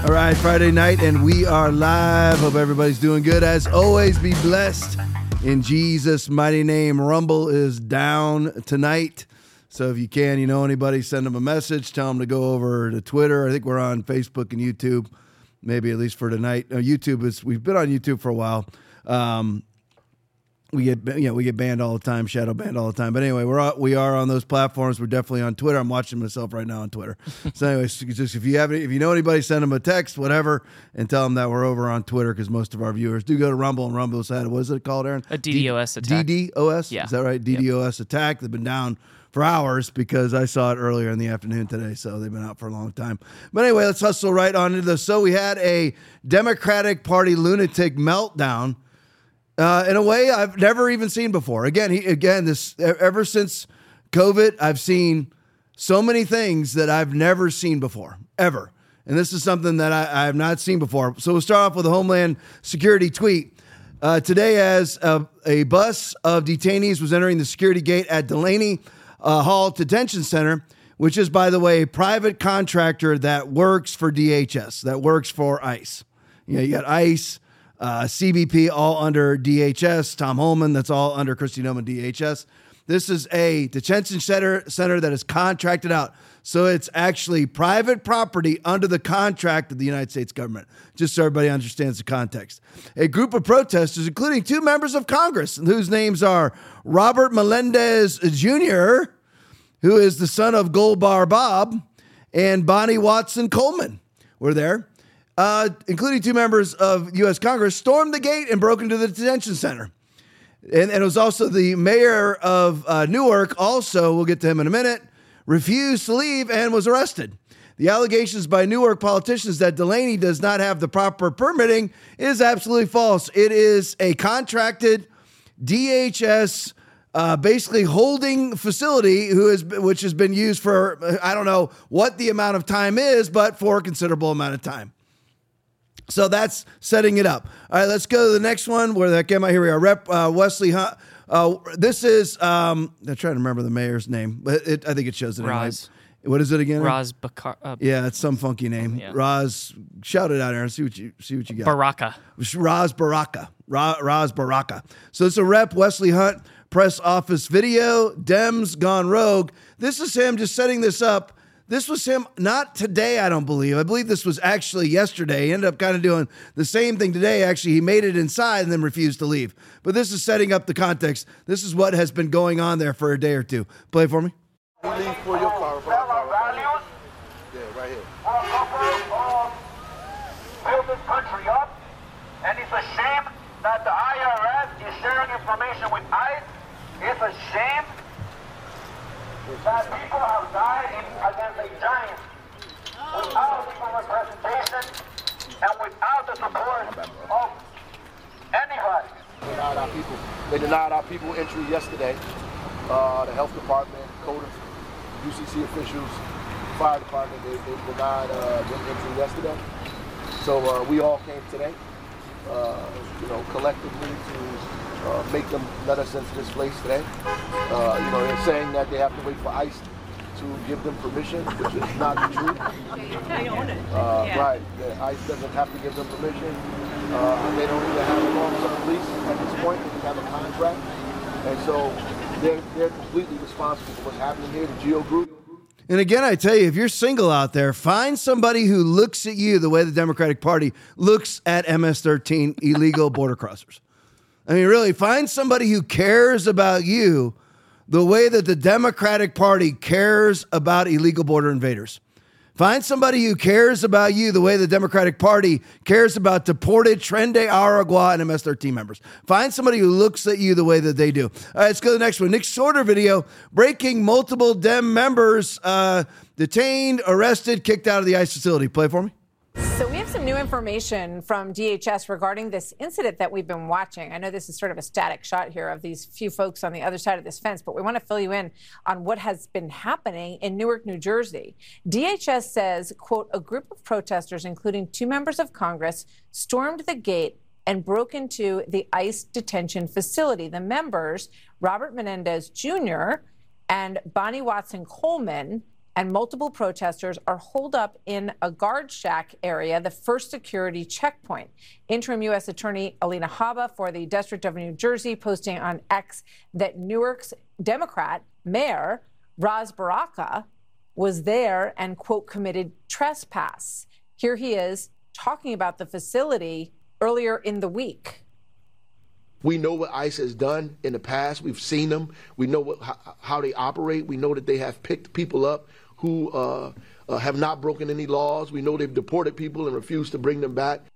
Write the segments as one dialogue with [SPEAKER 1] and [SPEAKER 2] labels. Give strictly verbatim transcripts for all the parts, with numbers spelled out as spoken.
[SPEAKER 1] All right, Friday night, and we are live. Hope everybody's doing good. As always, be blessed in Jesus' mighty name. Rumble is down tonight, so if you can, you know anybody, send them a message. Tell them to go over to Twitter. I think we're on Facebook and YouTube, maybe at least for tonight. No, YouTube is. We've been on YouTube for a while. Um, we get you know we get banned all the time, shadow banned all the time. But anyway, we're on, we are on those platforms. We're definitely on Twitter. I'm watching myself right now on Twitter. So anyway, just if you have if you know anybody, send them a text, whatever, and tell them that we're over on Twitter, because most of our viewers do go to Rumble, and Rumble's had, what is it called, Aaron?
[SPEAKER 2] A D DDoS attack.
[SPEAKER 1] D DOS?
[SPEAKER 2] Yeah.
[SPEAKER 1] Is that right? D DOS yep. attack. They've been down for hours because I saw it earlier in the afternoon today, so they've been out for a long time. But anyway, let's hustle right on into this. So we had a Democratic Party lunatic meltdown uh, in a way I've never even seen before. Again, he, again, this ever since COVID, I've seen so many things that I've never seen before, ever. And this is something that I, I have not seen before. So we'll start off with a Homeland Security tweet. Uh, today, as a, a bus of detainees was entering the security gate at Delaney uh, Hall Detention Center, which is, by the way, a private contractor that works for D H S, that works for ICE. You know, you got ICE, uh, C B P, all under D H S. Tom Holman, that's all under Kristi Noem, D H S. This is a detention center, center that is contracted out. So it's actually private property under the contract of the United States government, just so everybody understands the context. A group of protesters, including two members of Congress, whose names are Robert Melendez Junior, who is the son of Gold Bar Bob, and Bonnie Watson Coleman, were there, uh, including two members of U S Congress, stormed the gate and broke into the detention center. And, and it was also the mayor of uh, Newark, also, we'll get to him in a minute, refused to leave and was arrested. The allegations by Newark politicians that Delaney does not have the proper permitting is absolutely false. It is a contracted D H S uh, basically holding facility who is, which has been used for, I don't know what the amount of time is, but for a considerable amount of time. So that's setting it up. All right, let's go to the next one. Where that came out, here we are. Rep uh, Wesley Hunt. Uh, this is, um, I'm trying to remember the mayor's name, but it, I think it shows it.
[SPEAKER 2] Roz.
[SPEAKER 1] Anyway. What is it again?
[SPEAKER 2] Roz Bakar. Uh,
[SPEAKER 1] yeah, it's some funky name. Yeah. Roz, shout it out, Aaron. See what you see what you got.
[SPEAKER 2] Baraka.
[SPEAKER 1] Roz Baraka. Ra, Roz Baraka. So it's a Rep Wesley Hunt press office video. Dems gone rogue. This is him just setting this up. This was him, not today, I don't believe. I believe this was actually yesterday. He ended up kind of doing the same thing today. Actually, he made it inside and then refused to leave. But this is setting up the context. This is what has been going on there for a day or two. Play for me.
[SPEAKER 3] You leave for your car. For our car right here. Yeah, right here.
[SPEAKER 4] Build this country up, and it's a shame that the I R S is sharing information with ICE. It's a shame that people have died in, against a giant without legal representation and without the support of anybody.
[SPEAKER 3] They denied our people. They denied our people entry yesterday. Uh, the health department, code of U C C officials, fire department, they, they denied uh, them entry yesterday. So uh, we all came today, uh, you know, collectively to Uh, make them let us into this place today. Uh, you know, they're saying that they have to wait for ICE to give them permission, which is not the truth. Uh, yeah. Right, the ICE doesn't have to give them permission. Uh, they don't even have an officer of police at this point. They just have a contract. And so they're, they're completely responsible for what's happening here, the GEO Group.
[SPEAKER 1] And again, I tell you, if you're single out there, find somebody who looks at you the way the Democratic Party looks at M S thirteen illegal border crossers. I mean, really, find somebody who cares about you the way that the Democratic Party cares about illegal border invaders. Find somebody who cares about you the way the Democratic Party cares about deported Tren de Aragua and M S thirteen members. Find somebody who looks at you the way that they do. All right, let's go to the next one. Nick Sorter video, breaking multiple Dem members, uh, detained, arrested, kicked out of the ICE facility. Play for me.
[SPEAKER 5] So we have some new information from D H S regarding this incident that we've been watching. I know this is sort of a static shot here of these few folks on the other side of this fence, but we want to fill you in on what has been happening in Newark, New Jersey. D H S says, quote, a group of protesters, including two members of Congress, stormed the gate and broke into the ICE detention facility. The members, Robert Menendez Junior and Bonnie Watson Coleman, and multiple protesters are holed up in a guard shack area, the first security checkpoint. Interim U S Attorney Alina Habba for the District of New Jersey posting on X that Newark's Democrat mayor, Ras Baraka, was there and, quote, committed trespass. Here he is talking about the facility earlier in the week.
[SPEAKER 3] We know what ICE has done in the past. We've seen them. We know what, how, how they operate. We know that they have picked people up who uh, uh, have not broken any laws. We know they've deported people and refused to bring them back.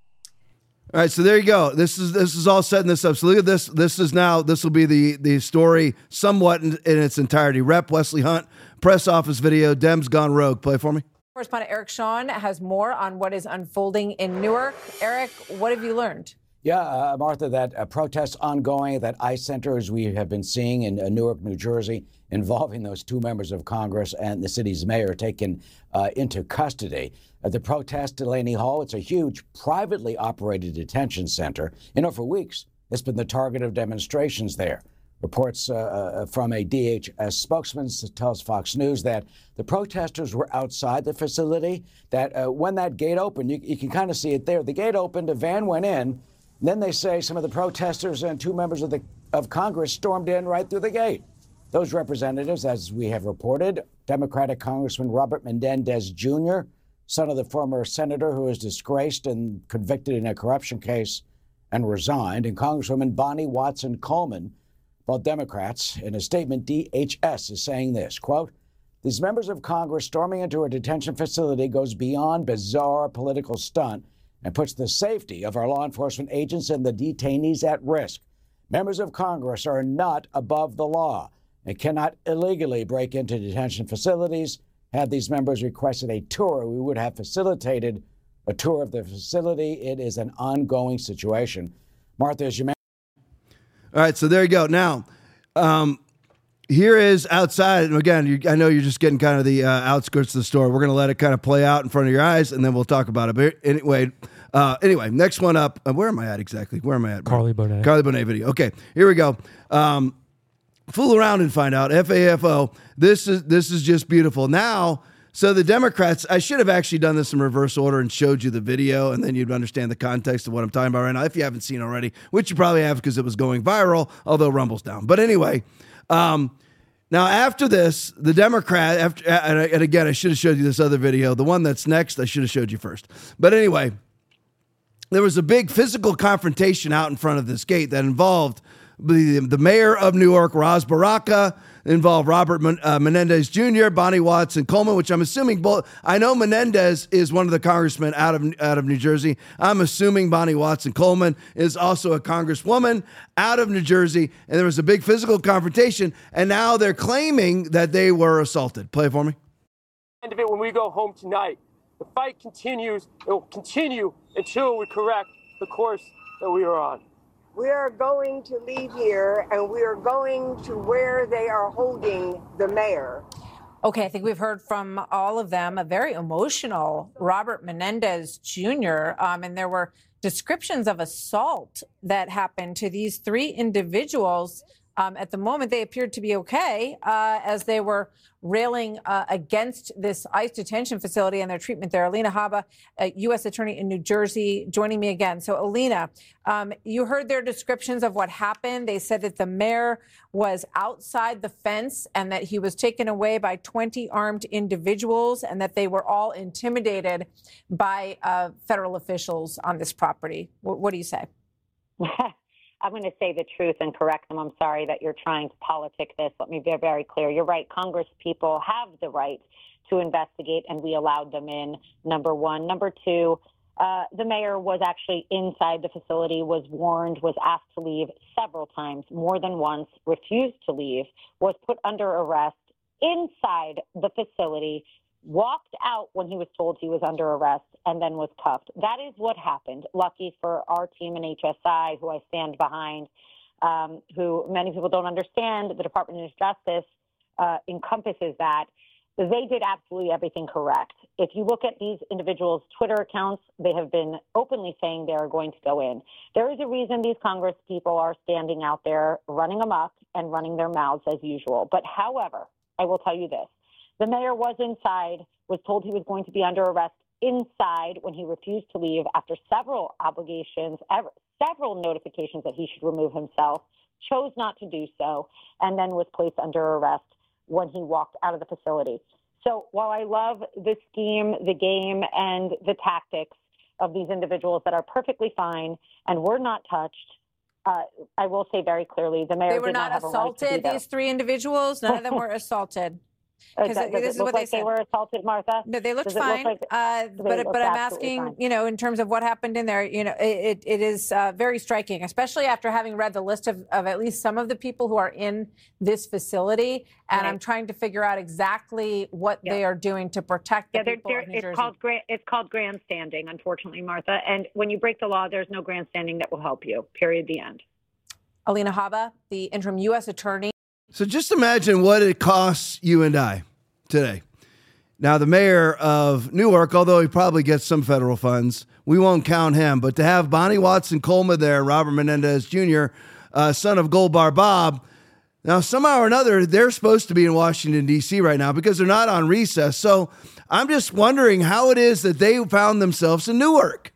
[SPEAKER 1] All right, so there you go. This is this is all setting this up. So look at this. This is now, this will be the, the story somewhat in, in its entirety. Rep Wesley Hunt, press office video, Dems gone rogue. Play for me.
[SPEAKER 5] Correspondent Eric Shawn has more on what is unfolding in Newark. Eric, what have you learned?
[SPEAKER 2] Yeah, uh, Martha, that uh, protests ongoing at that ICE center, as we have been seeing in uh, Newark, New Jersey, involving those two members of Congress and the city's mayor taken uh, into custody. Uh, the protest, Delaney Hall, it's a huge privately operated detention center. You know, for weeks, it's been the target of demonstrations there. Reports uh, uh, from a D H S spokesman tells Fox News that the protesters were outside the facility, that uh, when that gate opened, you, you can kind of see it there. The gate opened, a van went in. Then they say some of the protesters and two members of the of Congress stormed in right through the gate. Those representatives, as we have reported, Democratic Congressman Robert Menendez Junior, son of the former senator who was disgraced and convicted in a corruption case and resigned, and Congresswoman Bonnie Watson Coleman, both Democrats. In a statement, D H S is saying this, quote, "These members of Congress storming into a detention facility goes beyond bizarre political stunt and puts the safety of our law enforcement agents and the detainees at risk. Members of Congress are not above the law and cannot illegally break into detention facilities. Had these members requested a tour, we would have facilitated a tour of the facility. It is an ongoing situation." Martha, as you mentioned.
[SPEAKER 1] All right, so there you go. Now, um, here is outside. And again, you, I know you're just getting kind of the uh, outskirts of the store. We're going to let it kind of play out in front of your eyes, and then we'll talk about it. But anyway, uh, anyway, next one up. Uh, where am I at exactly? Where am I at?
[SPEAKER 6] Carly Bonet.
[SPEAKER 1] Carly Bonet video. Okay, here we go. Um, fool around and find out. F A F O. This is this is just beautiful. Now, so the Democrats, I should have actually done this in reverse order and showed you the video, and then you'd understand the context of what I'm talking about right now, if you haven't seen already, which you probably have because it was going viral, although Rumble's down. But anyway, um, now after this, the Democrat, after, and, and again, I should have showed you this other video. The one that's next, I should have showed you first. But anyway, there was a big physical confrontation out in front of this gate that involved the, the mayor of Newark, Ras Baraka, involved Robert uh, Menendez Junior, Bonnie Watson Coleman, which I'm assuming both. I know Menendez is one of the congressmen out of out of New Jersey. I'm assuming Bonnie Watson Coleman is also a congresswoman out of New Jersey. And there was a big physical confrontation, and now they're claiming that they were assaulted. Play it for me.
[SPEAKER 7] End of it when we go home tonight. The fight continues. It will continue until we correct the course that we are on.
[SPEAKER 8] We are going to leave here, and we are going to where they are holding the mayor.
[SPEAKER 5] Okay, I think we've heard from all of them. A very emotional Robert Menendez Junior Um, and there were descriptions of assault that happened to these three individuals. Um, at the moment, they appeared to be okay uh, as they were railing uh, against this ICE detention facility and their treatment there. Alina Habba, a U S attorney in New Jersey, joining me again. So, Alina, um, you heard their descriptions of what happened. They said that the mayor was outside the fence and that he was taken away by twenty armed individuals and that they were all intimidated by uh, federal officials on this property. W- what do you say?
[SPEAKER 9] I'm going to say the truth and correct them. I'm sorry that you're trying to politic this. Let me be very clear. You're right. Congress people have the right to investigate, and we allowed them in, number one. Number two, uh, the mayor was actually inside the facility, was warned, was asked to leave several times, more than once, refused to leave, was put under arrest inside the facility, walked out when he was told he was under arrest, and then was cuffed. That is what happened. Lucky for our team in H S I, who I stand behind, um, who many people don't understand, the Department of Justice uh, encompasses that. They did absolutely everything correct. If you look at these individuals' Twitter accounts, they have been openly saying they are going to go in. There is a reason these Congress people are standing out there running amok and running their mouths as usual. But however, I will tell you this. The mayor was inside, was told he was going to be under arrest inside when he refused to leave after several obligations, ever, several notifications that he should remove himself, chose not to do so, and then was placed under arrest when he walked out of the facility. So while I love the scheme, the game, and the tactics of these individuals that are perfectly fine and were not touched, uh, I will say very clearly, the mayor
[SPEAKER 5] They were
[SPEAKER 9] did
[SPEAKER 5] not,
[SPEAKER 9] not have
[SPEAKER 5] assaulted,
[SPEAKER 9] a right to be
[SPEAKER 5] these three individuals? None of them were assaulted?
[SPEAKER 9] Does, does
[SPEAKER 5] this
[SPEAKER 9] it
[SPEAKER 5] is
[SPEAKER 9] look
[SPEAKER 5] what
[SPEAKER 9] like
[SPEAKER 5] they
[SPEAKER 9] they
[SPEAKER 5] said.
[SPEAKER 9] were assaulted, Martha?
[SPEAKER 5] No, they looked
[SPEAKER 9] Does it look
[SPEAKER 5] fine.
[SPEAKER 9] like-
[SPEAKER 5] uh,
[SPEAKER 9] They
[SPEAKER 5] but
[SPEAKER 9] looked
[SPEAKER 5] but I'm
[SPEAKER 9] absolutely
[SPEAKER 5] asking,
[SPEAKER 9] fine.
[SPEAKER 5] you know, in terms of what happened in there, you know, it, it is uh, very striking, especially after having read the list of, of at least some of the people who are in this facility. And
[SPEAKER 9] Right.
[SPEAKER 5] I'm trying to figure out exactly what
[SPEAKER 9] Yeah.
[SPEAKER 5] they are doing to protect the
[SPEAKER 9] Yeah, they're,
[SPEAKER 5] people
[SPEAKER 9] they're,
[SPEAKER 5] of New
[SPEAKER 9] it's
[SPEAKER 5] Jersey.
[SPEAKER 9] called gra- it's called grandstanding, unfortunately, Martha. And when you break the law, there's no grandstanding that will help you. Period. The end.
[SPEAKER 5] Alina Habba, the interim U S attorney.
[SPEAKER 1] So just imagine what it costs you and I today. Now, the mayor of Newark, although he probably gets some federal funds, we won't count him. But to have Bonnie Watson Coleman there, Robert Menendez Junior, uh, son of Gold Bar Bob, now somehow or another, they're supposed to be in Washington, D C right now because they're not on recess. So I'm just wondering how it is that they found themselves in Newark.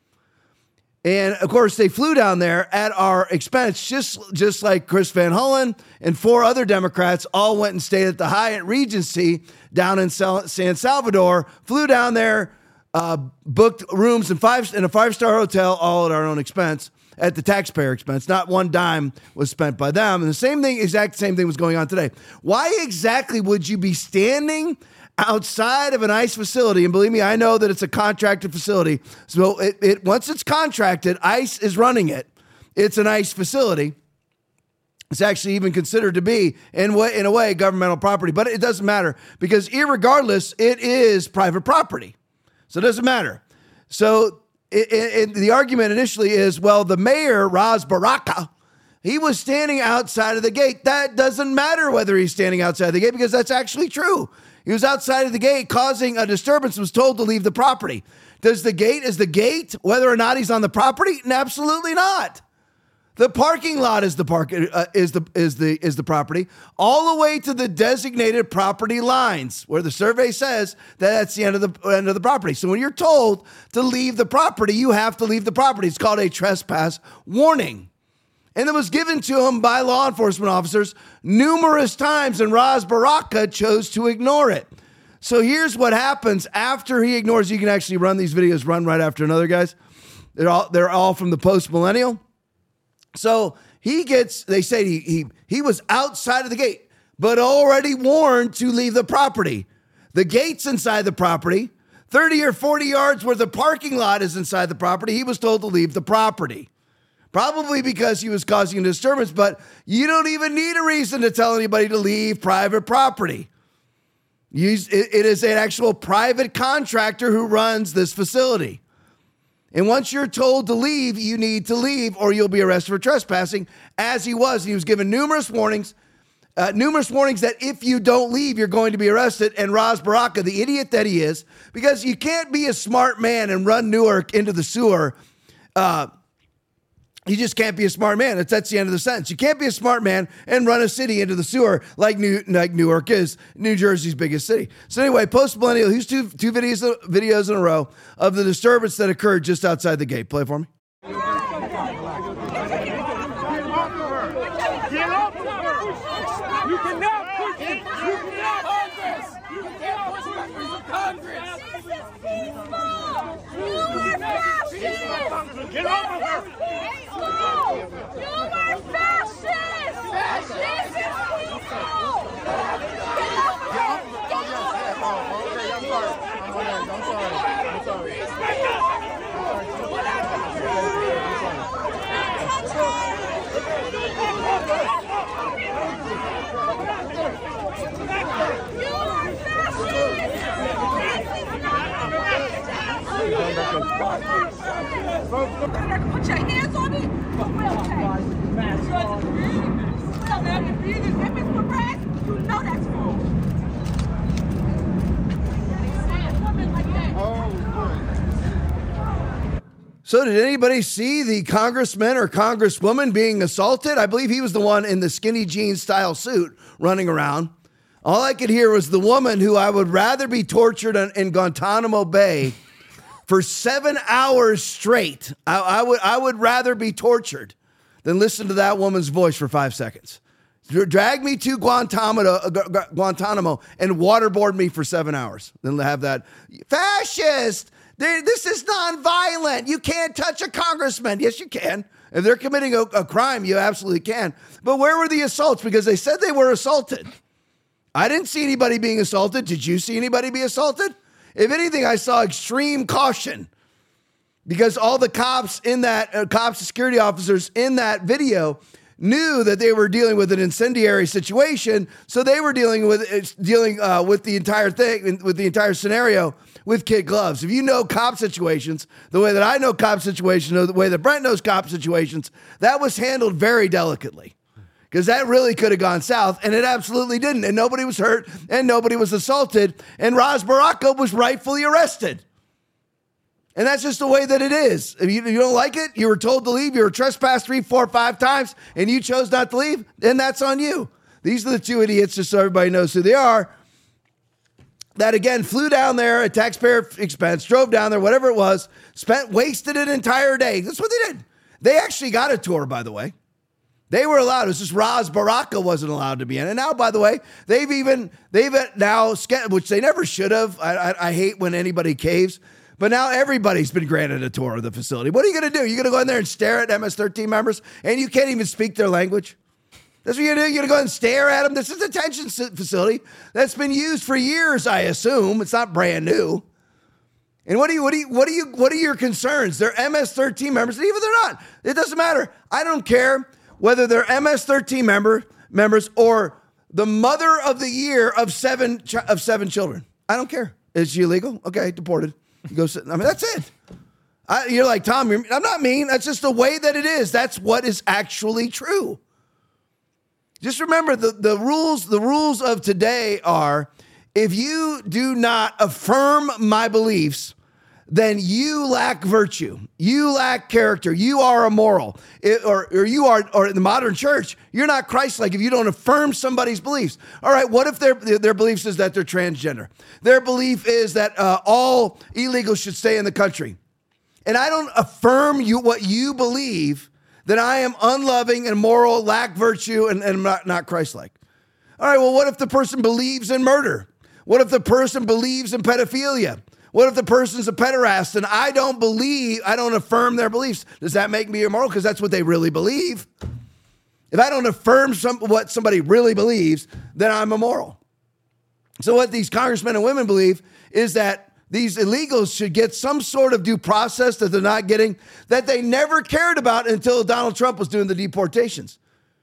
[SPEAKER 1] And, of course, they flew down there at our expense, just, just like Chris Van Hollen and four other Democrats all went and stayed at the Hyatt Regency down in San Salvador, flew down there, uh, booked rooms in, five, in a five-star hotel, all at our own expense, at the taxpayer expense. Not one dime was spent by them. And the same thing, exact same thing was going on today. Why exactly would you be standing outside of an ICE facility? And believe me, I know that it's a contracted facility. So it, it once it's contracted, ICE is running it. It's an ICE facility. It's actually even considered to be, in, way, in a way, governmental property. But it doesn't matter because irregardless, it is private property. So it doesn't matter. So it, it, the argument initially is, well, the mayor, Ras Baraka, he was standing outside of the gate. That doesn't matter whether he's standing outside the gate because that's actually true. He was outside of the gate causing a disturbance, was told to leave the property. Does the gate, is the gate whether or not he's on the property? Absolutely not. The parking lot is the park uh, is the is the is the property all the way to the designated property lines where the survey says that that's the end of the end of the property. So when you're told to leave the property, you have to leave the property. It's called a trespass warning. And it was given to him by law enforcement officers numerous times, and Ras Baraka chose to ignore it. So here's what happens after he ignores. You can actually run these videos, run right after another, guys. They're all they're all from the post-millennial. So he gets, they say he, he he was outside of the gate, but already warned to leave the property. The gate's inside the property. thirty or forty yards where the parking lot is inside the property. He was told to leave the property. Probably because he was causing a disturbance, but you don't even need a reason to tell anybody to leave private property. It is an actual private contractor who runs this facility. And once you're told to leave, you need to leave or you'll be arrested for trespassing, as he was. He was given numerous warnings, uh, numerous warnings that if you don't leave, you're going to be arrested. And Ras Baraka, the idiot that he is, because you can't be a smart man and run Newark into the sewer. Uh, you just can't be a smart man. That's, that's the end of the sentence. You can't be a smart man and run a city into the sewer like New like Newark is, New Jersey's biggest city. So anyway, post-millennial, here's two, two videos, videos in a row of the disturbance that occurred just outside the gate. Play for me.
[SPEAKER 4] Get off of her! You cannot push it! You cannot hold this! You can't push members of Congress! Get off of her!
[SPEAKER 6] You are fascist! Fascist is peaceful! Get off of her! Get off of her!
[SPEAKER 3] Okay, I'm sorry. I'm sorry. I'm sorry.
[SPEAKER 6] Put your hands on me. We'll If it's harassed, you know that's wrong.
[SPEAKER 1] So did anybody see the congressman or congresswoman being assaulted? I believe he was the one in the skinny jeans style suit running around All I could hear was the woman who I would rather be tortured in, in Guantanamo Bay for seven hours straight. I, I would I would rather be tortured than listen to that woman's voice for five seconds. Drag me to Guantanamo, uh, Guantanamo and waterboard me for seven hours. Then have that fascist. This is nonviolent. You can't touch a congressman. Yes, you can. If they're committing a, a crime, you absolutely can. But where were the assaults? Because they said they were assaulted. I didn't see anybody being assaulted. Did you see anybody be assaulted? If anything, I saw extreme caution because all the cops in that, uh, cops and security officers in that video knew that they were dealing with an incendiary situation, so they were dealing with dealing uh, with the entire thing, with the entire scenario, with kid gloves. If you know cop situations, the way that I know cop situations, the way that Brent knows cop situations, that was handled very delicately, because that really could have gone south, and it absolutely didn't, and nobody was hurt, and nobody was assaulted, and Ras Baraka was rightfully arrested. And that's just the way that it is. If you, you don't like it, you were told to leave, you were trespassed three, four, five times, and you chose not to leave, then that's on you. These are the two idiots, just so everybody knows who they are, that again flew down there at taxpayer expense, drove down there, whatever it was, spent, wasted an entire day. That's what they did. They actually got a tour, by the way. They were allowed. It was just Ras Baraka wasn't allowed to be in. And now, by the way, they've even, they've now, which they never should have. I, I, I hate when anybody caves. But now everybody's been granted a tour of the facility. What are you going to do? You're going to go in there and stare at M S thirteen members and you can't even speak their language? That's what you're going to do? You're going to go and stare at them? This is a detention facility that's been used for years, I assume. It's not brand new. And what do you, what do you, what do you, what are your concerns? They're M S thirteen members, and even if they're not, it doesn't matter. I don't care whether they're M S thirteen member members or the mother of the year of seven ch- of seven children. I don't care. Is she illegal? Okay, deported. You go sit. I mean, that's it. I, you're like, Tom, you're, I'm not mean. That's just the way that it is. That's what is actually true. Just remember the, the rules, the rules of today are, if you do not affirm my beliefs, then you lack virtue. You lack character. You are immoral. It, or, or you are, or in the modern church, you're not Christ-like if you don't affirm somebody's beliefs. All right, what if their, their beliefs is that they're transgender? Their belief is that uh, all illegals should stay in the country. And I don't affirm you what you believe, then I am unloving and immoral, lack virtue, and, and not, not Christ-like. All right, well, what if the person believes in murder? What if the person believes in pedophilia? What if the person's a pederast and I don't believe, I don't affirm their beliefs? Does that make me immoral? Because that's what they really believe. If I don't affirm some, what somebody really believes, then I'm immoral. So what these congressmen and women believe is that these illegals should get some sort of due process that they're not getting, that they never cared about until Donald Trump was doing the deportations.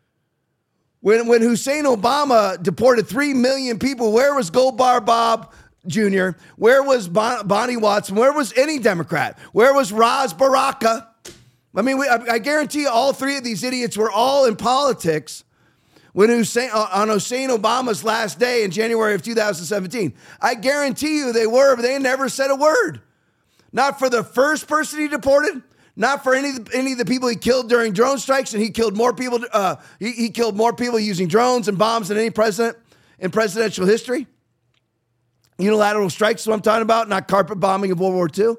[SPEAKER 1] When, when Hussein Obama deported three million people, where was Goldbar Bob Junior? Where was bon- Bonnie Watson? Where was any Democrat? Where was Ras Baraka? I mean, we, I, I guarantee you all three of these idiots were all in politics when Hussein, uh, on Hussein Obama's last day in January of two thousand seventeen. I guarantee you they were, but they never said a word. Not for the first person he deported, not for any, any of the people he killed during drone strikes, and he killed more people. Uh, he, he killed more people using drones and bombs than any president in presidential history. Unilateral strikes is what I'm talking about, not carpet bombing of World War Two.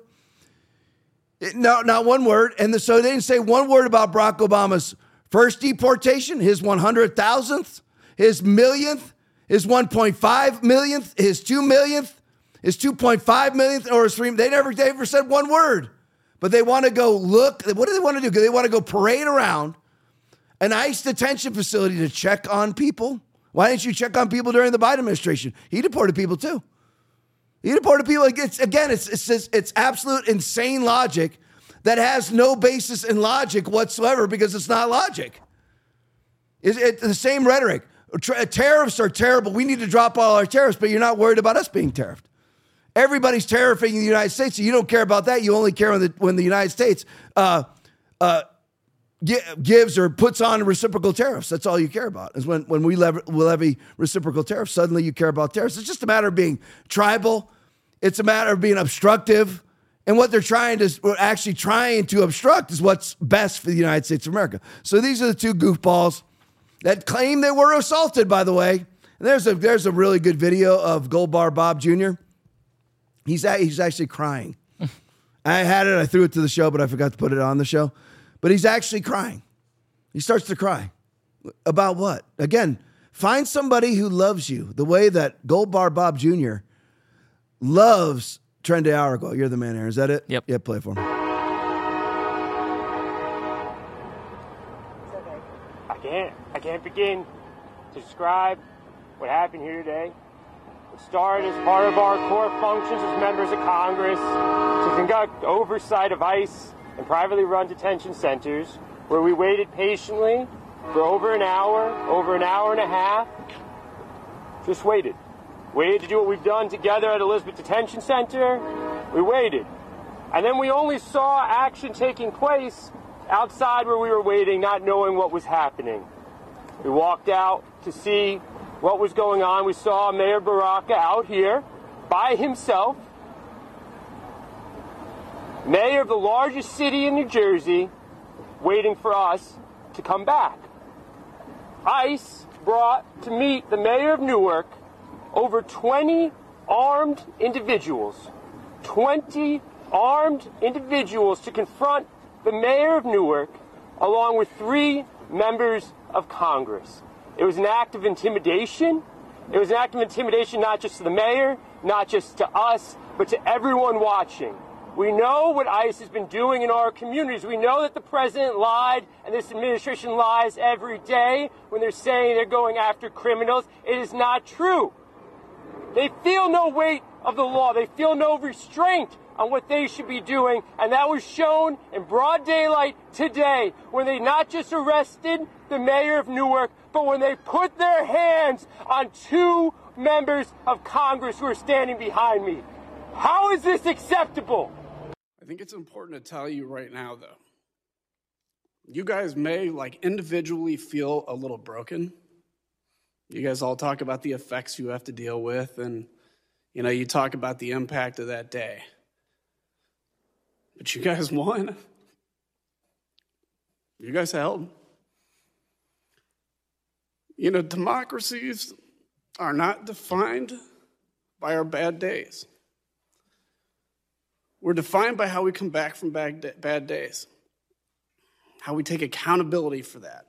[SPEAKER 1] It, no, not one word. And the, so they didn't say one word about Barack Obama's first deportation, his one hundred thousandth, his millionth, his one point five millionth, his two millionth, his two point five millionth, or his three. They never, they never said one word. But they want to go look. What do they want to do? They want to go parade around an ICE detention facility to check on people. Why didn't you check on people during the Biden administration? He deported people too. He deported people. It's, again, it's, it's, it's absolute insane logic that has no basis in logic whatsoever because it's not logic. It's, it's the same rhetoric. Tra- tariffs are terrible. We need to drop all our tariffs, but you're not worried about us being tariffed. Everybody's tariffing the United States, so you don't care about that. You only care when the, when the United States uh, uh, gives or puts on reciprocal tariffs. That's all you care about, is when, when we levy, we levy reciprocal tariffs, suddenly you care about tariffs. It's just a matter of being tribal. It's a matter of being obstructive. And what they're trying to, actually trying to obstruct is what's best for the United States of America. So these are the two goofballs that claim they were assaulted, by the way. And there's a there's a really good video of Gold Bar Bob Junior He's at, he's actually crying. I had it, I threw it to the show, but I forgot to put it on the show. But he's actually crying. He starts to cry. About what? Again, find somebody who loves you the way that Gold Bar Bob Junior loves Trendy Arago. You're the man, Aaron. Is that it?
[SPEAKER 10] Yep.
[SPEAKER 1] Yeah, play it for me.
[SPEAKER 7] I can't. I can't begin to describe what happened here today. It started as part of our core functions as members of Congress to conduct oversight of ICE and privately run detention centers, where we waited patiently for over an hour, over an hour and a half. Just waited. Waited to do what we've done together at Elizabeth Detention Center. We waited. And then we only saw action taking place outside where we were waiting, not knowing what was happening. We walked out to see what was going on. We saw Mayor Baraka out here by himself, mayor of the largest city in New Jersey, waiting for us to come back. ICE brought to meet the mayor of Newark over twenty armed individuals. twenty armed individuals to confront the mayor of Newark, along with three members of Congress. It was an act of intimidation. It was an act of intimidation not just to the mayor, not just to us, but to everyone watching. We know what ICE has been doing in our communities. We know that the president lied and this administration lies every day when they're saying they're going after criminals. It is not true. They feel no weight of the law. They feel no restraint on what they should be doing. And that was shown in broad daylight today when they not just arrested the mayor of Newark, but when they put their hands on two members of Congress who are standing behind me. How is this acceptable?
[SPEAKER 11] I think it's important to tell you right now, though. You guys may, like, individually feel a little broken. You guys all talk about the effects you have to deal with, and, you know, you talk about the impact of that day. But you guys won. You guys held. You know, democracies are not defined by our bad days. We're defined by how we come back from bad, bad days, how we take accountability for that.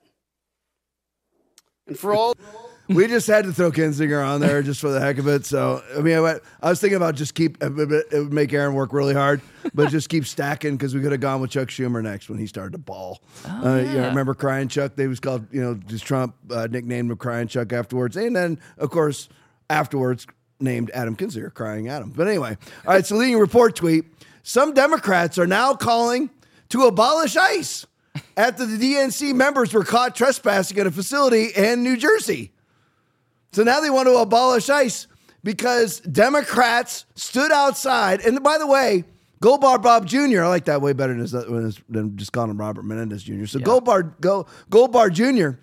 [SPEAKER 11] And for all...
[SPEAKER 1] We just had to throw Kinzinger on there just for the heck of it. So, I mean, I, I was thinking about just keep, it would make Aaron work really hard, but just keep stacking because we could have gone with Chuck Schumer next when he started to bawl.
[SPEAKER 10] Oh,
[SPEAKER 1] uh,
[SPEAKER 10] yeah.
[SPEAKER 1] You know, remember Crying Chuck? They was called, you know, just Trump uh, nicknamed him Crying Chuck afterwards. And then, of course, afterwards named Adam Kinzinger Crying Adam. But anyway, all right, so leading report tweet. Some Democrats are now calling to abolish ICE after the D N C members were caught trespassing at a facility in New Jersey. So now they want to abolish ICE because Democrats stood outside. And by the way, Gold Bar Bob Junior, I like that way better than, than just calling him Robert Menendez Junior So yeah. Gold Bar Go, Gold Bar Junior,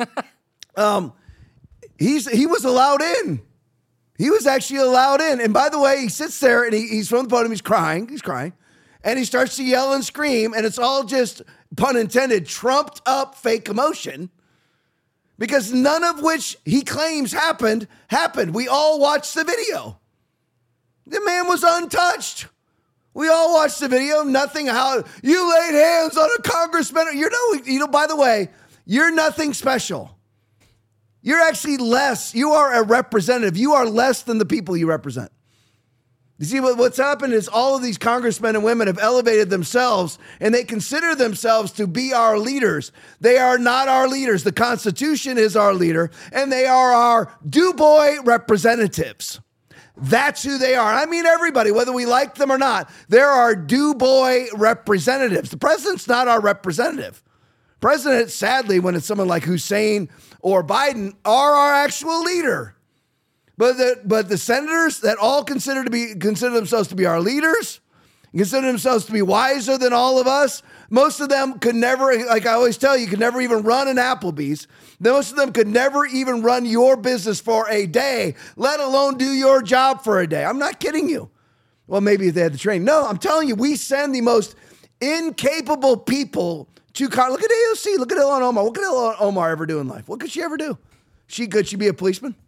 [SPEAKER 1] um, he's he was allowed in. He was actually allowed in. And by the way, he sits there and he, he's from the podium. He's crying. He's crying. And he starts to yell and scream. And it's all just, pun intended, trumped up fake commotion. Because none of which he claims happened, happened. We all watched the video. The man was untouched. We all watched the video. Nothing, how you laid hands on a congressman. You know, you know, by the way, you're nothing special. You're actually less. You are a representative. You are less than the people you represent. You see, what, what's happened is all of these congressmen and women have elevated themselves and they consider themselves to be our leaders. They are not our leaders. The Constitution is our leader and they are our do-boy representatives. That's who they are. I mean, everybody, whether we like them or not, they're our do-boy representatives. The president's not our representative. President, sadly, when it's someone like Hussein or Biden, are our actual leader. But the but the senators that all consider to be consider themselves to be our leaders, consider themselves to be wiser than all of us. Most of them could never, like I always tell you, could never even run an Applebee's. Most of them could never even run your business for a day, let alone do your job for a day. I'm not kidding you. Well, maybe if they had the training. No, I'm telling you, we send the most incapable people to Congress. Look at A O C. Look at Ilhan Omar. What could Ilhan Omar ever do in life? What could she ever do? She could she be a policeman?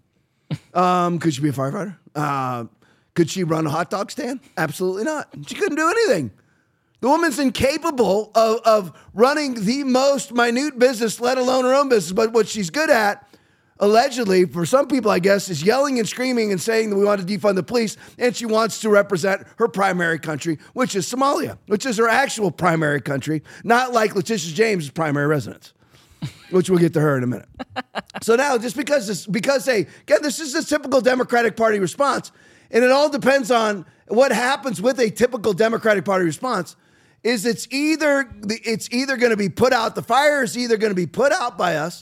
[SPEAKER 1] Um, could she be a firefighter? Uh, could she run a hot dog stand? Absolutely not. She couldn't do anything. The woman's incapable of, of running the most minute business, let alone her own business. But what she's good at, allegedly, for some people, I guess, is yelling and screaming and saying that we want to defund the police. And she wants to represent her primary country, which is Somalia, which is her actual primary country, not like Letitia James' primary residence, which we'll get to her in a minute. So now, just because this, because they, again, this is a typical Democratic Party response, and it all depends on what happens with a typical Democratic Party response. Is it's either it's either going to be put out, the fire is either going to be put out by us,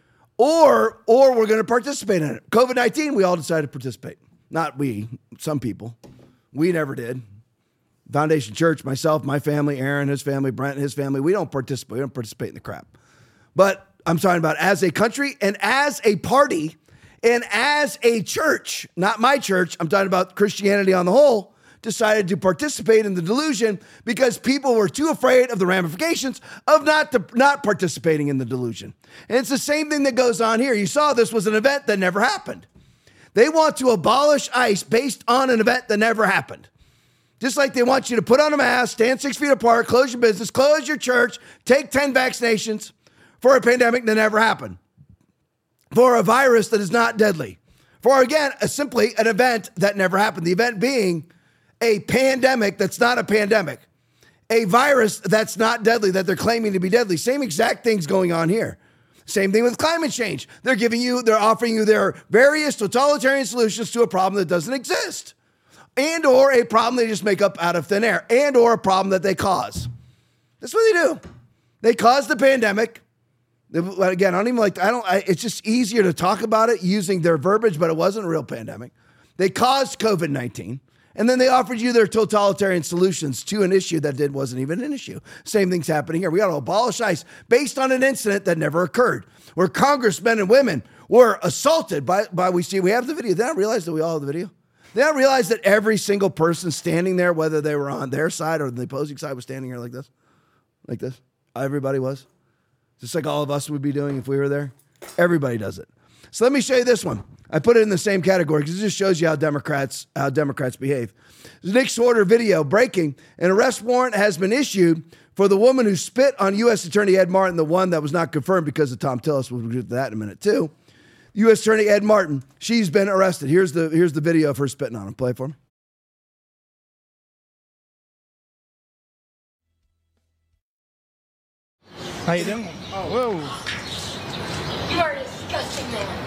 [SPEAKER 1] or or we're going to participate in it. COVID nineteen, we all decided to participate. Not we, some people. We never did. Foundation Church, myself, my family, Aaron, his family, Brent, his family, we don't participate. We don't participate in the crap. But I'm talking about as a country and as a party and as a church, not my church, I'm talking about Christianity on the whole, decided to participate in the delusion because people were too afraid of the ramifications of not to, not participating in the delusion. And it's the same thing that goes on here. You saw this was an event that never happened. They want to abolish ICE based on an event that never happened. Just like they want you to put on a mask, stand six feet apart, close your business, close your church, take ten vaccinations for a pandemic that never happened, for a virus that is not deadly, for, again, a, simply an event that never happened. The event being a pandemic that's not a pandemic, a virus that's not deadly, that they're claiming to be deadly. Same exact things going on here. Same thing with climate change. They're giving you, they're offering you their various totalitarian solutions to a problem that doesn't exist, and or a problem they just make up out of thin air, and or a problem that they cause. That's what they do. They caused the pandemic. Again, I don't even like, I don't, I, it's just easier to talk about it using their verbiage, but it wasn't a real pandemic. They caused COVID nineteen. And then they offered you their totalitarian solutions to an issue that did wasn't even an issue. Same thing's happening here. We got to abolish ICE based on an incident that never occurred, where congressmen and women were assaulted by, by we see, we have the video. They don't realize that we all have the video. They don't realize that every single person standing there, whether they were on their side or the opposing side, was standing here like this, like this. Everybody was. Just like all of us would be doing if we were there. Everybody does it. So let me show you this one. I put it in the same category because it just shows you how Democrats how Democrats behave. This Nick Swarter video breaking. An arrest warrant has been issued for the woman who spit on U S Attorney Ed Martin, the one that was not confirmed because of Tom Tillis. We'll get to that in a minute too. U S Attorney Ed Martin, she's been arrested. Here's the here's the video of her spitting on him. Play it for me.
[SPEAKER 10] How you doing? Oh, whoa.
[SPEAKER 6] You are a disgusting man.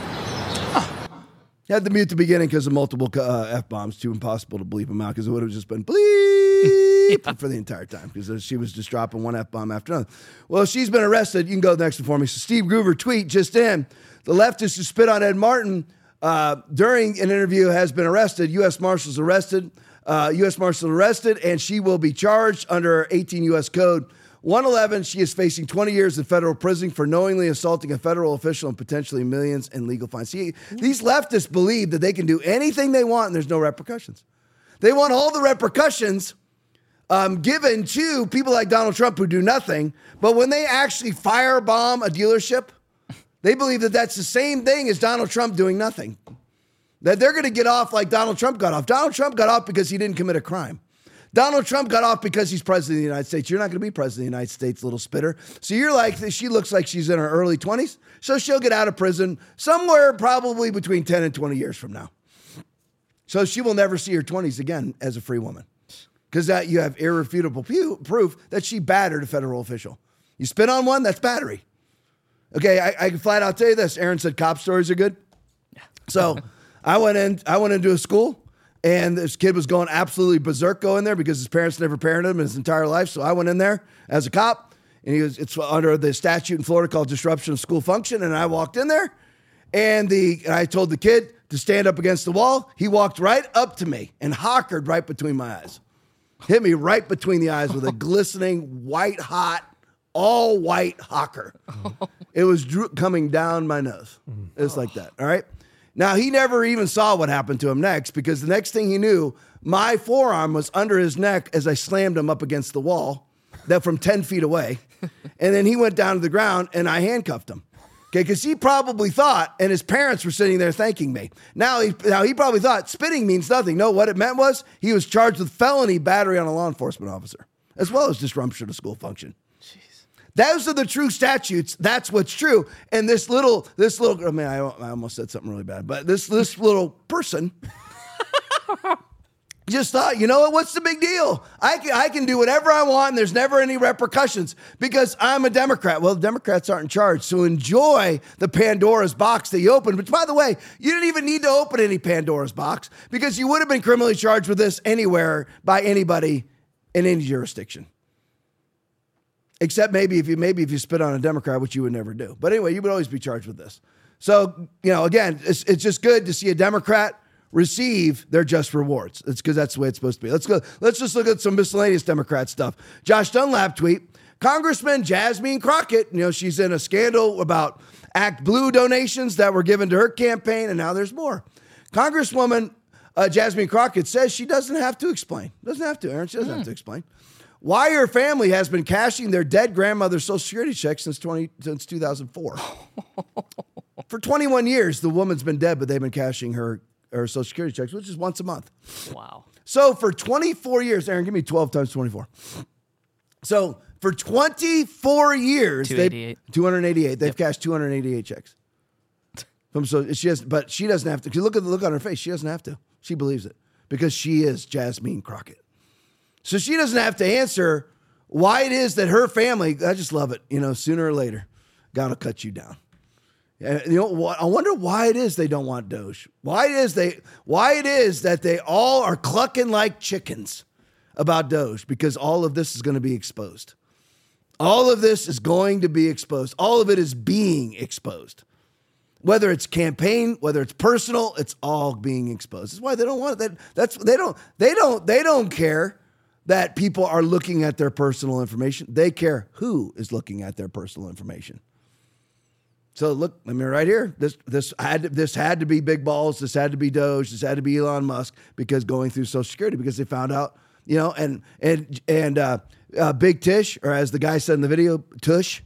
[SPEAKER 1] You had to mute the beginning because of multiple uh, F-bombs. Too impossible to bleep them out because it would have just been bleep yeah. for the entire time because she was just dropping one F-bomb after another. Well, she's been arrested. You can go next for me. So Steve Groover tweet just in. The leftist who spit on Ed Martin uh, during an interview has been arrested. U S Marshals arrested. Uh, U S Marshals arrested, and she will be charged under eighteen U S Code one eleven. She is facing twenty years in federal prison for knowingly assaulting a federal official and potentially millions in legal fines. See, these leftists believe that they can do anything they want and there's no repercussions. They want all the repercussions um, given to people like Donald Trump who do nothing. But when they actually firebomb a dealership, they believe that that's the same thing as Donald Trump doing nothing. That they're going to get off like Donald Trump got off. Donald Trump got off because he didn't commit a crime. Donald Trump got off because he's president of the United States. You're not going to be president of the United States, little spitter. So you're like, she looks like she's in her early twenties. So she'll get out of prison somewhere probably between ten and twenty years from now. So she will never see her twenties again as a free woman. Because that you have irrefutable pu- proof that she battered a federal official. You spit on one, that's battery. Okay, I, I can flat out tell you this. Aaron said cop stories are good. So I went in, I went into a school. And this kid was going absolutely berserk going there because his parents never parented him in his entire life. So I went in there as a cop, and he was it's under the statute in Florida called disruption of school function. And I walked in there, and the and I told the kid to stand up against the wall. He walked right up to me and hockered right between my eyes, hit me right between the eyes with a glistening white hot, all white hocker. It was dro- coming down my nose. It's like that. All right. Now, he never even saw what happened to him next because the next thing he knew, my forearm was under his neck as I slammed him up against the wall that from ten feet away. And then he went down to the ground and I handcuffed him. Okay, because he probably thought, and his parents were sitting there thanking me. Now he, now he probably thought spitting means nothing. No, what it meant was he was charged with felony battery on a law enforcement officer, as well as disruption of school function. Jeez. Those are the true statutes. That's what's true. And this little, this little, I mean, I, I almost said something really bad, but this this little person just thought, you know what, what's the big deal? I can, I can do whatever I want and there's never any repercussions because I'm a Democrat. Well, the Democrats aren't in charge, so enjoy the Pandora's box that you opened. But by the way, you didn't even need to open any Pandora's box because you would have been criminally charged with this anywhere by anybody in any jurisdiction. Except maybe if you maybe if you spit on a Democrat, which you would never do. But anyway, you would always be charged with this. So, you know, again, it's, it's just good to see a Democrat receive their just rewards. It's because that's the way it's supposed to be. Let's go. Let's just look at some miscellaneous Democrat stuff. Josh Dunlap tweet, Congressman Jasmine Crockett, you know, she's in a scandal about Act Blue donations that were given to her campaign, and now there's more. Congresswoman uh, Jasmine Crockett says she doesn't have to explain. Doesn't have to, Aaron. She doesn't mm. have to explain why her family has been cashing their dead grandmother's Social Security check since twenty since two thousand four. For twenty-one years, the woman's been dead, but they've been cashing her or Social Security checks, which is once a month.
[SPEAKER 12] Wow.
[SPEAKER 1] So for twenty-four years, Aaron, give me twelve times twenty-four. So for twenty-four years, they two hundred eighty-eight. They've yep. cashed two hundred eighty-eight checks. From so she has, but she doesn't have to. If you look at the look on her face, she doesn't have to. She believes it because she is Jasmine Crockett. So she doesn't have to answer why it is that her family. I just love it. You know, sooner or later, God will cut you down. And you know what? I wonder why it is they don't want Doge. Why it is they? Why it is that they all are clucking like chickens about Doge? Because all of this is going to be exposed. All of this is going to be exposed. All of it is being exposed. Whether it's campaign, whether it's personal, it's all being exposed. That's why they don't want it. That that's they don't they don't they don't care that people are looking at their personal information. They care who is looking at their personal information. So look, I mean, right here, this this had to, this had to be big balls. This had to be Doge. This had to be Elon Musk because going through Social Security because they found out, you know, and and and uh, uh, Big Tish, or as the guy said in the video, Tush,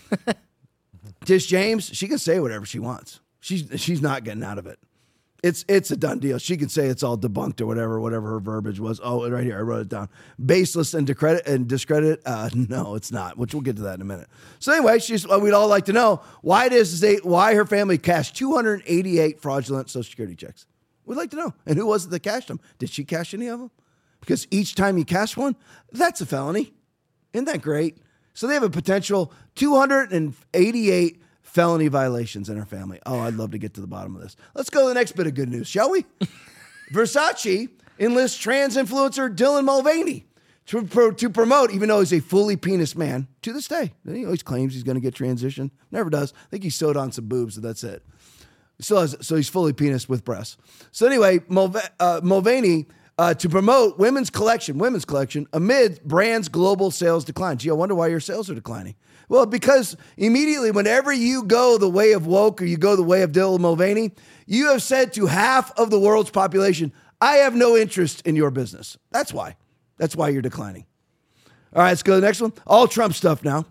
[SPEAKER 1] Tish James, she can say whatever she wants. She's she's not getting out of it. It's it's a done deal. She can say it's all debunked or whatever, whatever her verbiage was. Oh, right here, I wrote it down. Baseless and discredit and discredit. Uh, no, it's not. Which we'll get to that in a minute. So anyway, she's. Well, we'd all like to know why it is they why her family cashed two hundred eighty-eight fraudulent Social Security checks. We'd like to know. And who was it that cashed them? Did she cash any of them? Because each time you cash one, that's a felony. Isn't that great? So they have a potential two hundred eighty-eight felony violations in her family. Oh, I'd love to get to the bottom of this. Let's go to the next bit of good news, shall we? Versace enlists trans influencer Dylan Mulvaney to, pro, to promote, even though he's a fully penis man, to this day. He always claims he's going to get transitioned. Never does. I think he sewed on some boobs, and that's it. Still has, so he's fully penis with breasts. So anyway, Mulva, uh, Mulvaney uh, to promote women's collection, women's collection, amid brand's global sales decline. Gee, I wonder why your sales are declining. Well, because immediately whenever you go the way of woke or you go the way of Dylan Mulvaney, you have said to half of the world's population, I have no interest in your business. That's why. That's why you're declining. All right, let's go to the next one. All Trump stuff now.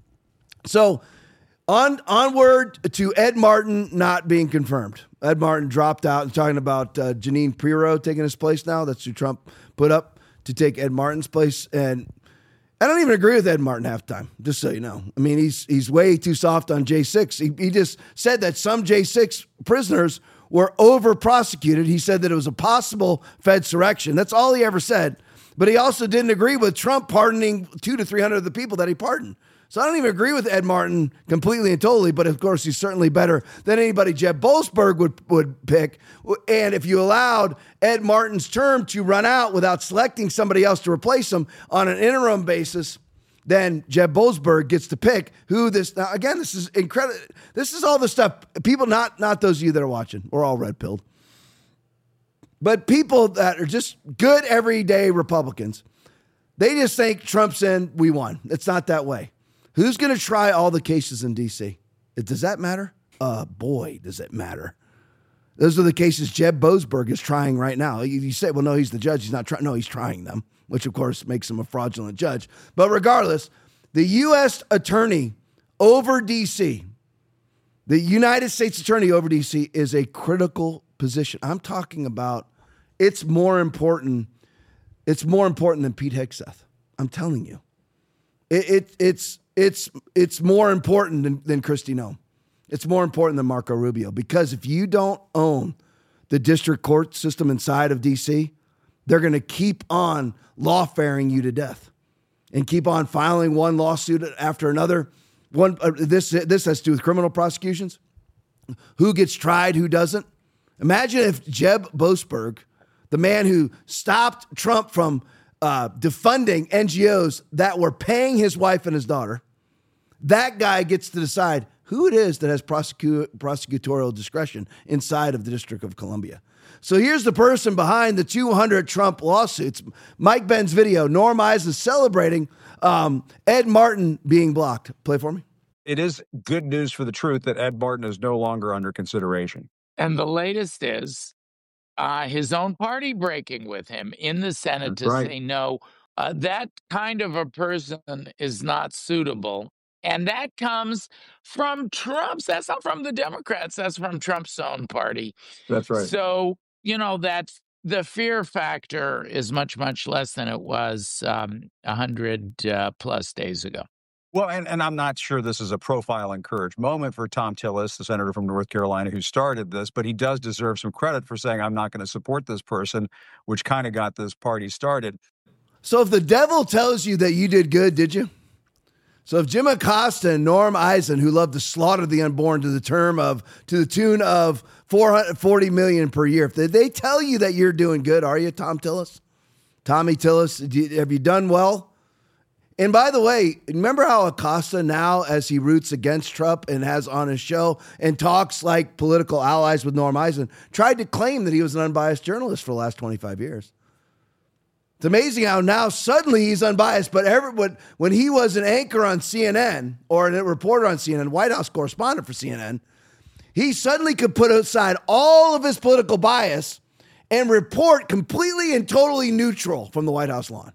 [SPEAKER 1] So on onward to Ed Martin not being confirmed. Ed Martin dropped out and talking about uh, Jeanine Pirro taking his place now. That's who Trump put up to take Ed Martin's place. And I don't even agree with Ed Martin half the time, just so you know. I mean, he's he's way too soft on J six. He, he just said that some J six prisoners were over-prosecuted. He said that it was a possible Fedsurrection. That's all he ever said. But he also didn't agree with Trump pardoning two to three hundred of the people that he pardoned. So I don't even agree with Ed Martin completely and totally, but of course he's certainly better than anybody Jeb Boasberg would, would pick. And if you allowed Ed Martin's term to run out without selecting somebody else to replace him on an interim basis, then Jeb Boasberg gets to pick who this. Now, again, this is incredible. This is all the stuff. People, not, not those of you that are watching. We're all red-pilled. But people that are just good everyday Republicans, they just think Trump's in, we won. It's not that way. Who's going to try all the cases in D C? Does that matter? Uh, boy, does it matter. Those are the cases Jeb Boasberg is trying right now. You, you say, well, no, he's the judge. He's not trying. No, he's trying them, which, of course, makes him a fraudulent judge. But regardless, the U S attorney over D C The United States Attorney over D C is a critical position. I'm talking about it's more important. It's more important than Pete Hegseth. I'm telling you. It, it, it's it's it's more important than, than Kristi Noem. It's more important than Marco Rubio, because if you don't own the district court system inside of D C, they're going to keep on lawfaring you to death and keep on filing one lawsuit after another. One uh, this this has to do with criminal prosecutions. Who gets tried, who doesn't? Imagine if Jeb Boasberg, the man who stopped Trump from uh, defunding N G Os that were paying his wife and his daughter, that guy gets to decide who it is that has prosecu- prosecutorial discretion inside of the District of Columbia. So here's the person behind the two hundred Trump lawsuits. Mike Ben's video. Norm Eisen celebrating um, Ed Martin being blocked. Play for me.
[SPEAKER 12] It is good news for the truth that Ed Martin is no longer under consideration.
[SPEAKER 13] And the latest is uh, his own party breaking with him in the Senate
[SPEAKER 12] That's
[SPEAKER 13] to
[SPEAKER 12] right.
[SPEAKER 13] say, no, uh, that kind of a person is not suitable. And that comes from Trump's. That's not from the Democrats. That's from Trump's own party.
[SPEAKER 12] That's right.
[SPEAKER 13] So, you know, that's the fear factor is much, much less than it was um, one hundred uh, plus days ago.
[SPEAKER 12] Well, and, and I'm not sure this is a profile encouraged moment for Thom Tillis, the senator from North Carolina who started this, but he does deserve some credit for saying, I'm not going to support this person, which kind of got this party started.
[SPEAKER 1] So if the devil tells you that you did good, did you? So if Jim Acosta and Norm Eisen, who love to slaughter the unborn to the term of to the tune of four hundred forty million per year, if they, they tell you that you're doing good, are you, Thom Tillis? Tommy Tillis, do you, have you done well? And by the way, remember how Acosta now, as he roots against Trump and has on his show and talks like political allies with Norm Eisen, tried to claim that he was an unbiased journalist for the last twenty-five years. It's amazing how now suddenly he's unbiased, but every, when, when he was an anchor on C N N or a reporter on C N N, White House correspondent for C N N, he suddenly could put aside all of his political bias and report completely and totally neutral from the White House lawn.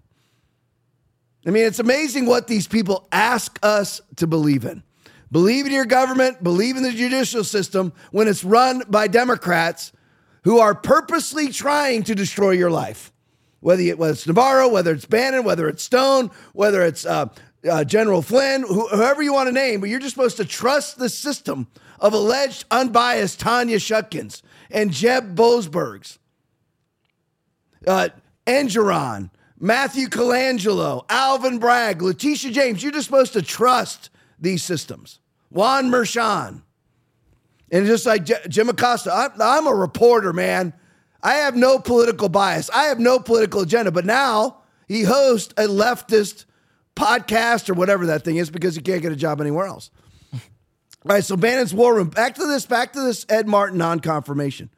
[SPEAKER 1] I mean, it's amazing what these people ask us to believe in. Believe in your government, believe in the judicial system when it's run by Democrats who are purposely trying to destroy your life. Whether it's Navarro, whether it's Bannon, whether it's Stone, whether it's uh, uh, General Flynn, wh- whoever you want to name, but you're just supposed to trust the system of alleged unbiased Tanya Shutkins and Jeb Boasbergs, uh, Engeron, Matthew Colangelo, Alvin Bragg, Letitia James. You're just supposed to trust these systems. Juan Merchan. And just like J- Jim Acosta, I'm, I'm a reporter, man. I have no political bias. I have no political agenda. But now he hosts a leftist podcast or whatever that thing is because he can't get a job anywhere else. All right, so Bannon's War Room. Back to this, back to this Ed Martin non-confirmation.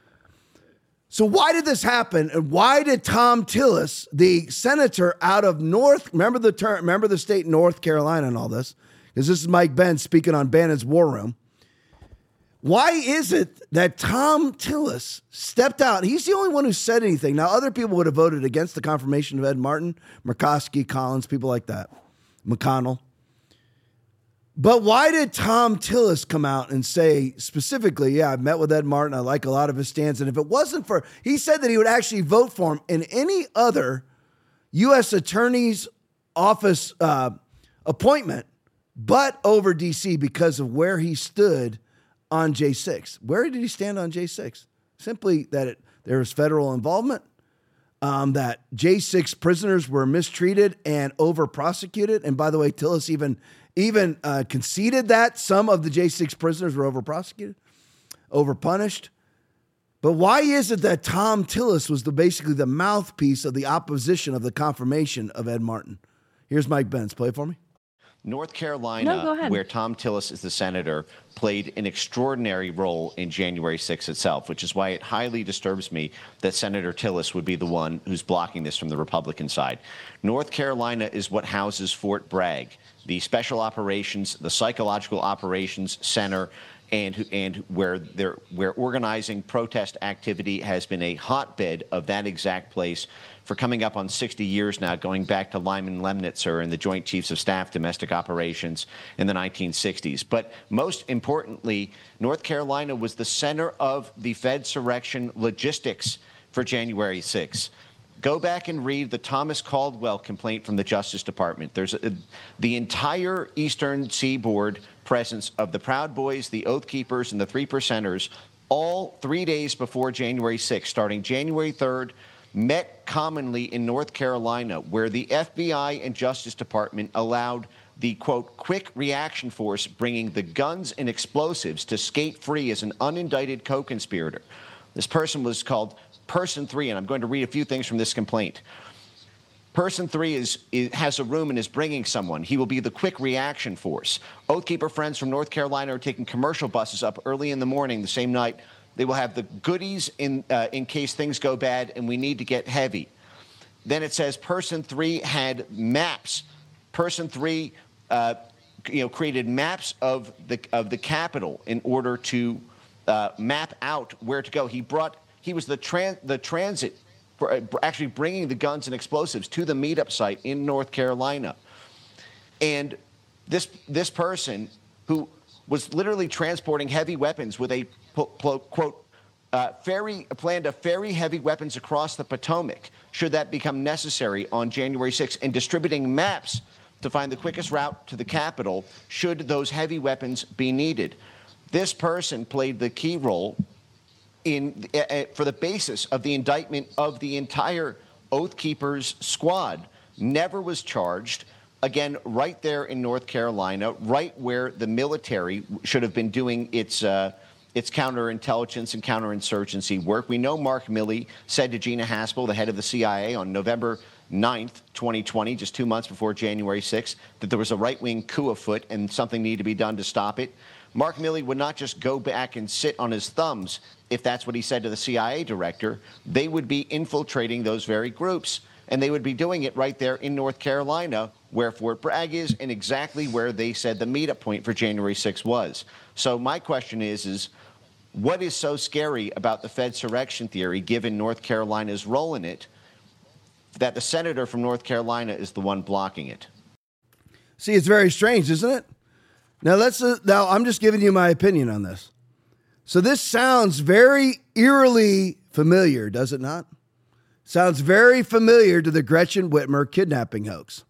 [SPEAKER 1] So why did this happen? And why did Thom Tillis, the senator out of North, remember the term, remember the state North Carolina and all this? Because this is Mike Ben speaking on Bannon's War Room. Why is it that Thom Tillis stepped out? He's the only one who said anything. Now, other people would have voted against the confirmation of Ed Martin, Murkowski, Collins, people like that, McConnell. But why did Thom Tillis come out and say specifically, yeah, I've met with Ed Martin. I like a lot of his stands. And if it wasn't for, he said that he would actually vote for him in any other U S Attorney's Office uh, appointment, but over D C because of where he stood on J six. Where did he stand on J six? Simply that it, there was federal involvement, um, that J six prisoners were mistreated and over-prosecuted. And by the way, Tillis even, even uh, conceded that some of the J six prisoners were over-prosecuted, over-punished. But why is it that Thom Tillis was the, basically the mouthpiece of the opposition of the confirmation of Ed Martin? Here's Mike Benz. Play it for me.
[SPEAKER 14] North Carolina,
[SPEAKER 5] No, go ahead.
[SPEAKER 14] where Thom Tillis is the senator, played an extraordinary role in January sixth itself, which is why it highly disturbs me that Senator Tillis would be the one who's blocking this from the Republican side. North Carolina is what houses Fort Bragg, the Special Operations, the Psychological Operations Center, and and where they're where organizing protest activity has been a hotbed of that exact place for coming up on sixty years now, going back to Lyman Lemnitzer and the Joint Chiefs of Staff Domestic Operations in the nineteen sixties. But most importantly, North Carolina was the center of the Fedsurrection logistics for January sixth. Go back and read the Thomas Caldwell complaint from the Justice Department. There's a, the entire Eastern Seaboard presence of the Proud Boys, the Oath Keepers, and the Three Percenters, all three days before January sixth, starting January third, met commonly in North Carolina, where the F B I and Justice Department allowed the, quote, quick reaction force bringing the guns and explosives to skate free as an unindicted co-conspirator. This person was called Person Three, and I'm going to read a few things from this complaint. Person three is, is has a room and is bringing someone. He will be the quick reaction force. Oath Keeper friends from North Carolina are taking commercial buses up early in the morning the same night. They will have the goodies in uh, in case things go bad and we need to get heavy. Then it says Person three had maps. Person three, uh, you know, created maps of the of the Capitol in order to uh, map out where to go. He brought he was the tran the transit. For actually bringing the guns and explosives to the meetup site in North Carolina. And this this person who was literally transporting heavy weapons with a, quote, uh, ferry, planned to ferry heavy weapons across the Potomac, should that become necessary on January sixth, and distributing maps to find the quickest route to the Capitol, should those heavy weapons be needed. This person played the key role in uh, for the basis of the indictment of the entire Oath Keepers squad. Never was charged. Again, right there in North Carolina, right where the military should have been doing its uh, its counterintelligence and counterinsurgency work. We know Mark Milley said to Gina Haspel, the head of the C I A, on November ninth, twenty twenty, just two months before January sixth, that there was a right-wing coup afoot and something needed to be done to stop it. Mark Milley would not just go back and sit on his thumbs if that's what he said to the C I A director. They would be infiltrating those very groups, and they would be doing it right there in North Carolina, where Fort Bragg is, and exactly where they said the meetup point for January sixth was. So my question is, is what is so scary about the Fedsurrection theory, given North Carolina's role in it, that the senator from North Carolina is the one blocking it?
[SPEAKER 1] See, it's very strange, isn't it? Now let's uh, now I'm just giving you my opinion on this. So this sounds very eerily familiar, does it not? Sounds very familiar to the Gretchen Whitmer kidnapping hoax.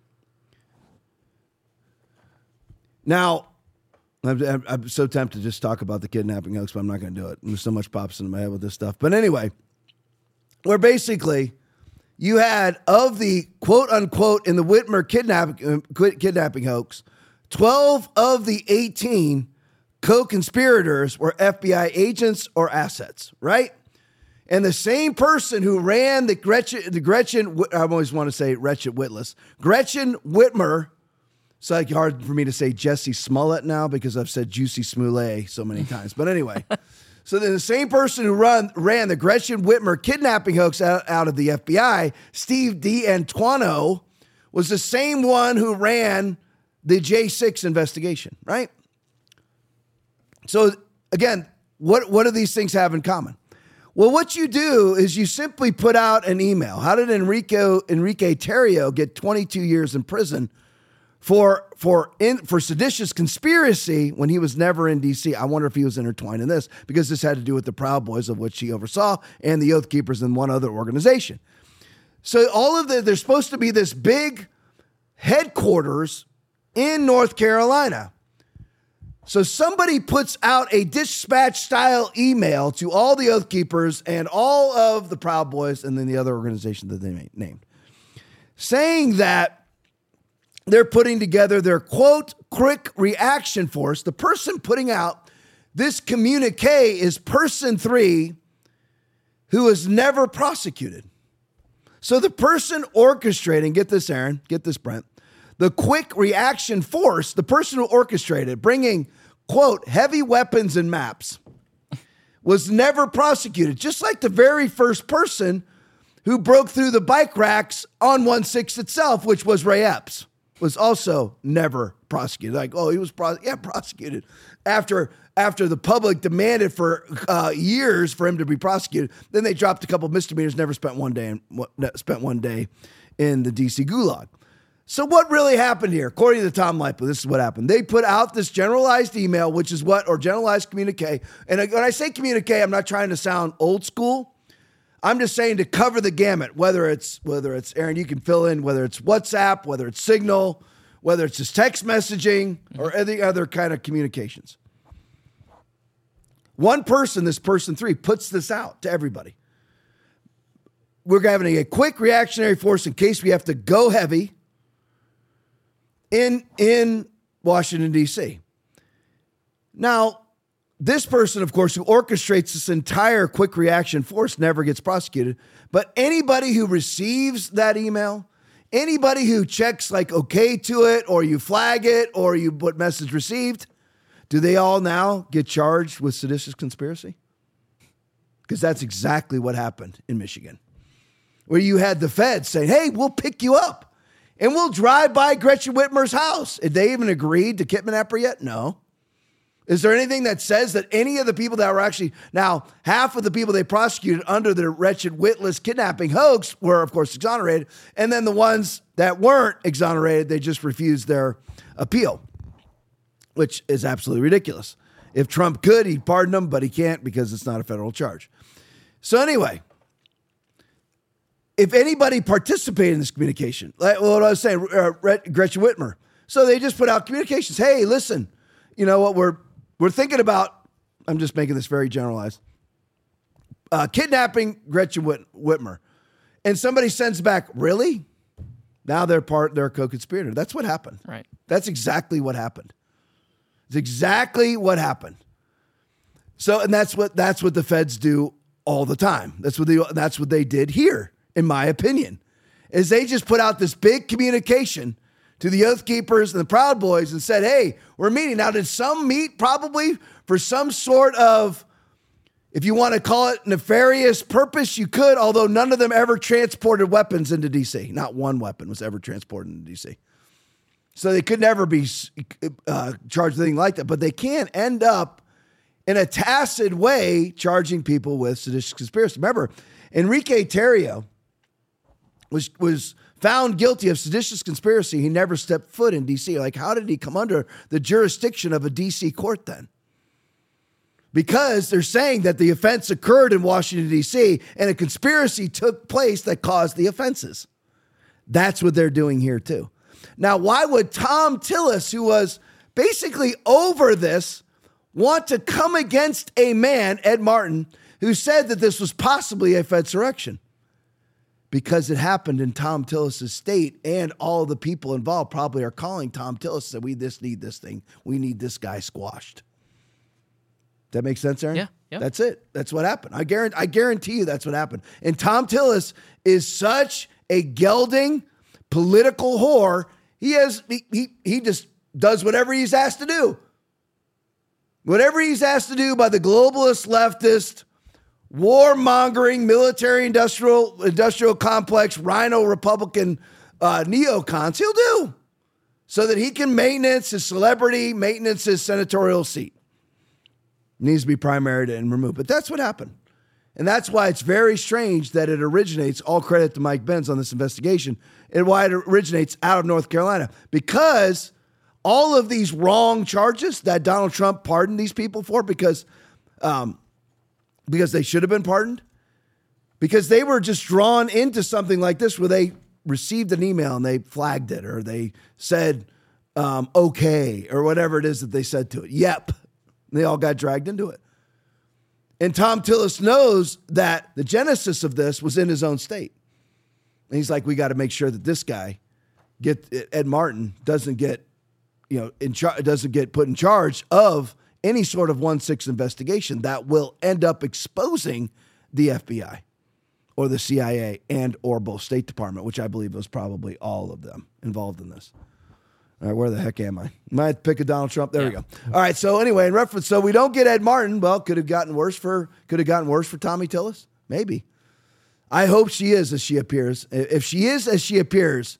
[SPEAKER 1] Now, I'm, I'm, I'm so tempted to just talk about the kidnapping hoax, but I'm not going to do it. There's so much pops into my head with this stuff. But anyway, where basically you had, of the quote unquote in the Whitmer kidnapping, uh, kidnapping hoax, twelve of the eighteen co-conspirators were F B I agents or assets, right? And the same person who ran the Gretchen, the Gretchen, I always want to say Gretchen Whitless, Gretchen Whitmer. It's like hard for me to say Jesse Smollett now because I've said Juicy Smollett so many times. But anyway, so then the same person who run, ran the Gretchen Whitmer kidnapping hoax out, out of the F B I, Steve D'Antuono, was the same one who ran the J six investigation, right? So again, what, what do these things have in common? Well, what you do is you simply put out an email. How did Enrico, Enrique Tarrio get twenty-two years in prison for, for, in, for seditious conspiracy when he was never in D C? I wonder if he was intertwined in this, because this had to do with the Proud Boys, of which he oversaw, and the Oath Keepers and one other organization. So all of the, there's supposed to be this big headquarters in North Carolina. So somebody puts out a dispatch-style email to all the Oath Keepers and all of the Proud Boys and then the other organization that they named, saying that they're putting together their, quote, quick reaction force. The person putting out this communique is Person Three, who was never prosecuted. So the person orchestrating, get this, Aaron, get this, Brent, the quick reaction force, the person who orchestrated bringing, quote, heavy weapons and maps, was never prosecuted. Just like the very first person who broke through the bike racks on one six itself, which was Ray Epps. was also never prosecuted. Like, oh, he was pro- yeah, prosecuted. After after the public demanded for uh, years for him to be prosecuted, then they dropped a couple misdemeanors, never spent one day in, spent one day in the D C gulag. So what really happened here? According to Tom Leipa, this is what happened. They put out this generalized email, which is what, or generalized communique. And when I say communique, I'm not trying to sound old school. I'm just saying to cover the gamut, whether it's, whether it's, Aaron, you can fill in, whether it's WhatsApp, whether it's Signal, whether it's just text messaging or any other kind of communications. One person, this person three, puts this out to everybody. We're having a quick reactionary force in case we have to go heavy in, in Washington, D C. Now, this person, of course, who orchestrates this entire quick reaction force never gets prosecuted. But anybody who receives that email, anybody who checks like okay to it, or you flag it, or you put message received, do they all now get charged with seditious conspiracy? Because that's exactly what happened in Michigan, where you had the feds saying, hey, we'll pick you up and we'll drive by Gretchen Whitmer's house. Did they even agreed to kidnap her yet? No. Is there anything that says that any of the people that were actually, now half of the people they prosecuted under the wretched witless kidnapping hoax were, of course, exonerated. And then the ones that weren't exonerated, they just refused their appeal, which is absolutely ridiculous. If Trump could, he'd pardon them, but he can't because it's not a federal charge. So anyway, if anybody participated in this communication, like what I was saying, uh, Gretchen Whitmer, so they just put out communications. Hey, listen, you know what, we're we're thinking about, I'm just making this very generalized, uh, kidnapping Gretchen Whit- Whitmer. And somebody sends back, really? Now they're part, they're a co-conspirator. That's what happened.
[SPEAKER 15] Right.
[SPEAKER 1] That's exactly what happened. It's exactly what happened. So, and that's what that's what the feds do all the time. That's what they that's what they did here, in my opinion, is they just put out this big communication to the Oath Keepers and the Proud Boys and said, hey, we're meeting. Now, did some meet probably for some sort of, if you want to call it nefarious purpose, you could, although none of them ever transported weapons into D C. Not one weapon was ever transported into D C. So they could never be uh, charged with anything like that. But they can end up in a tacit way charging people with seditious conspiracy. Remember, Enrique Tarrio was was found guilty of seditious conspiracy. He never stepped foot in D C. Like, how did he come under the jurisdiction of a D C court then? Because they're saying that the offense occurred in Washington, D C, and a conspiracy took place that caused the offenses. That's what they're doing here too. Now, why would Tom Tillis, who was basically over this, want to come against a man, Ed Martin, who said that this was possibly a Fedsurrection? Because it happened in Tom Tillis' state, and all the people involved probably are calling Tom Tillis and said, we just need this thing. We need this guy squashed. That makes sense, Aaron?
[SPEAKER 15] Yeah, yeah.
[SPEAKER 1] That's it. That's what happened. I guarantee, I guarantee you that's what happened. And Tom Tillis is such a gelding political whore. He has he, he he just does whatever he's asked to do. Whatever he's asked to do by the globalist, leftist, warmongering, military industrial industrial complex, rhino Republican uh, neocons, he'll do so that he can maintenance his celebrity, maintenance his senatorial seat. Needs to be primaried and removed. But that's what happened. And that's why it's very strange that it originates, all credit to Mike Benz on this investigation, and why it originates out of North Carolina. Because all of these wrong charges that Donald Trump pardoned these people for, because um, because they should have been pardoned, because they were just drawn into something like this where they received an email and they flagged it, or they said, um, okay, or whatever it is that they said to it. Yep. They all got dragged into it. And Tom Tillis knows that the genesis of this was in his own state. And he's like, we got to make sure that this guy, get Ed Martin, doesn't get, you know, in char- doesn't get put in charge of any sort of one six investigation that will end up exposing the F B I or the C I A and or both State Department, which I believe was probably all of them involved in this. All right, where the heck am I? Might pick a Donald Trump. There yeah. we go. All right. So anyway, in reference, so we don't get Ed Martin. Well, could have gotten worse for could have gotten worse for Tommy Tillis. Maybe. I hope she is as she appears. If she is as she appears,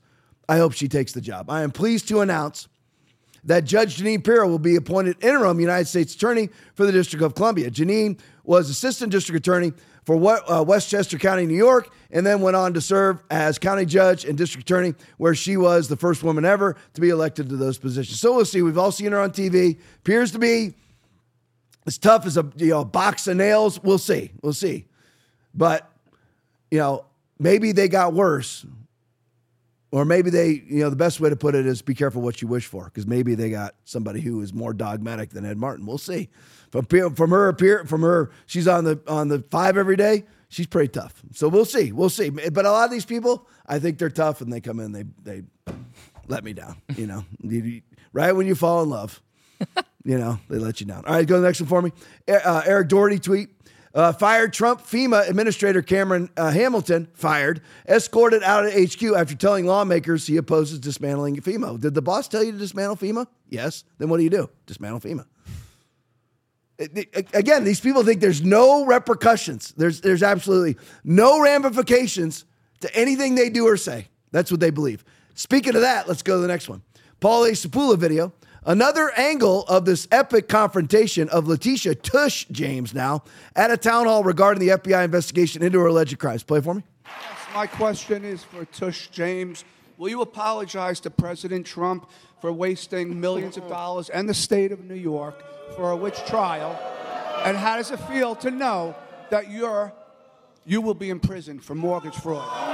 [SPEAKER 1] I hope she takes the job. I am pleased to announce that Judge Jeanine Pirro will be appointed interim United States Attorney for the District of Columbia. Jeanine was Assistant District Attorney for uh, Westchester County, New York, and then went on to serve as County Judge and District Attorney, where she was the first woman ever to be elected to those positions. So we'll see. We've all seen her on T V. Appears to be as tough as a you know box of nails. We'll see. We'll see. But, you know, maybe they got worse. Or maybe they, you know, the best way to put it is be careful what you wish for, because maybe they got somebody who is more dogmatic than Ed Martin. We'll see. From from her from her, she's on the on the five every day. She's pretty tough. So we'll see. We'll see. But a lot of these people, I think they're tough, and they come in, they they let me down. You know, right when you fall in love, you know, they let you down. All right, go to the next one for me. Uh, Eric Doherty tweet. Uh, fired Trump FEMA Administrator Cameron uh, Hamilton, fired, escorted out of H Q after telling lawmakers he opposes dismantling FEMA. Did the boss tell you to dismantle FEMA? Yes. Then what do you do? Dismantle FEMA. It, it, again, these people think there's no repercussions. There's, there's absolutely no ramifications to anything they do or say. That's what they believe. Speaking of that, let's go to the next one. Paul A. Sapula video. Another angle of this epic confrontation of Letitia Tush James now at a town hall regarding the F B I investigation into her alleged crimes. Play for me.
[SPEAKER 15] Yes, my question is for Tush James. Will you apologize to President Trump for wasting millions of dollars and the state of New York for a witch trial? And how does it feel to know that you're, you will be in prison for mortgage fraud?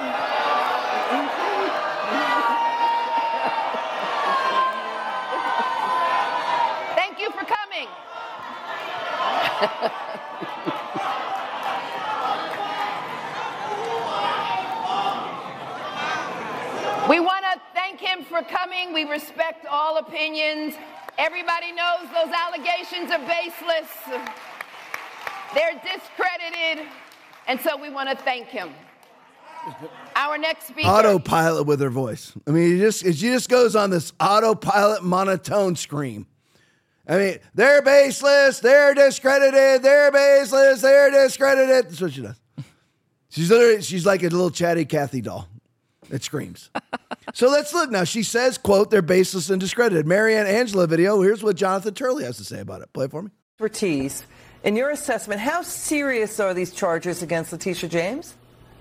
[SPEAKER 16] We want to thank him for coming. We respect all opinions. Everybody knows those allegations are baseless. They're discredited. And so we want to thank him. Our next speaker.
[SPEAKER 1] Autopilot with her voice. I mean, it just, it just goes on this autopilot monotone scream. I mean, they're baseless, they're discredited, they're baseless, they're discredited. That's what she does. She's literally, she's like a little chatty Cathy doll. It screams. So let's look now. She says, quote, they're baseless and discredited. Marianne Angela video. Here's what Jonathan Turley has to say about it. Play it for me.
[SPEAKER 17] Expertise. In your assessment, how serious are these charges against Letitia James?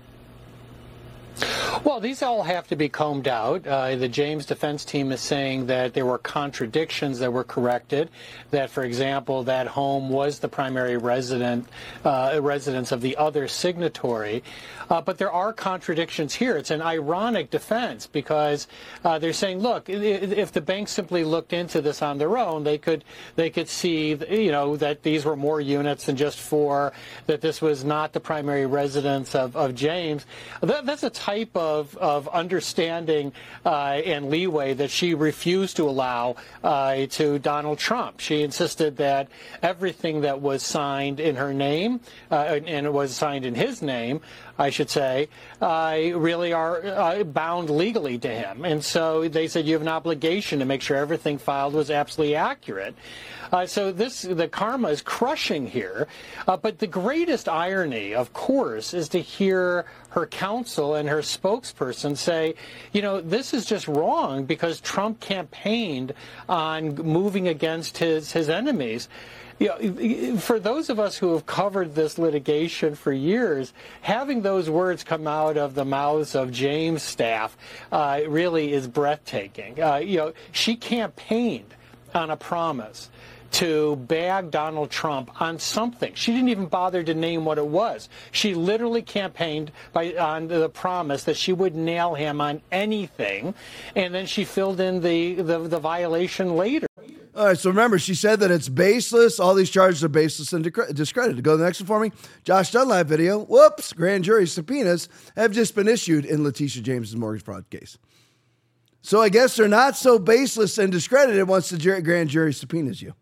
[SPEAKER 18] Well, these all have to be combed out. Uh, the James defense team is saying that there were contradictions that were corrected, that, for example, that home was the primary resident uh, residence of the other signatory. Uh, but there are contradictions here. It's an ironic defense because uh, they're saying, look, if the bank simply looked into this on their own, they could they could see, you know, that these were more units than just four, that this was not the primary residence of, of James. That, that's a type of, of understanding uh, and leeway that she refused to allow uh, to Donald Trump. She insisted that everything that was signed in her name, uh, and it was signed in his name, I should say, uh, really are uh, bound legally to him. And so they said you have an obligation to make sure everything filed was absolutely accurate. Uh, so this, the karma is crushing here. Uh, but the greatest irony, of course, is to hear her counsel and her spokesperson say, you know, this is just wrong because Trump campaigned on moving against his, his enemies. You know, for those of us who have covered this litigation for years, having those words come out of the mouths of James' staff uh, really is breathtaking. Uh, you know, she campaigned on a promise to bag Donald Trump on something. She didn't even bother to name what it was. She literally campaigned by, on the promise that she would nail him on anything, and then she filled in the, the, the violation later.
[SPEAKER 1] All right, so remember, she said that it's baseless. All these charges are baseless and discredited. Go to the next one for me. Josh Dunlap video. Whoops. Grand jury subpoenas have just been issued in Letitia James's mortgage fraud case. So I guess they're not so baseless and discredited once the jury, grand jury subpoenas you.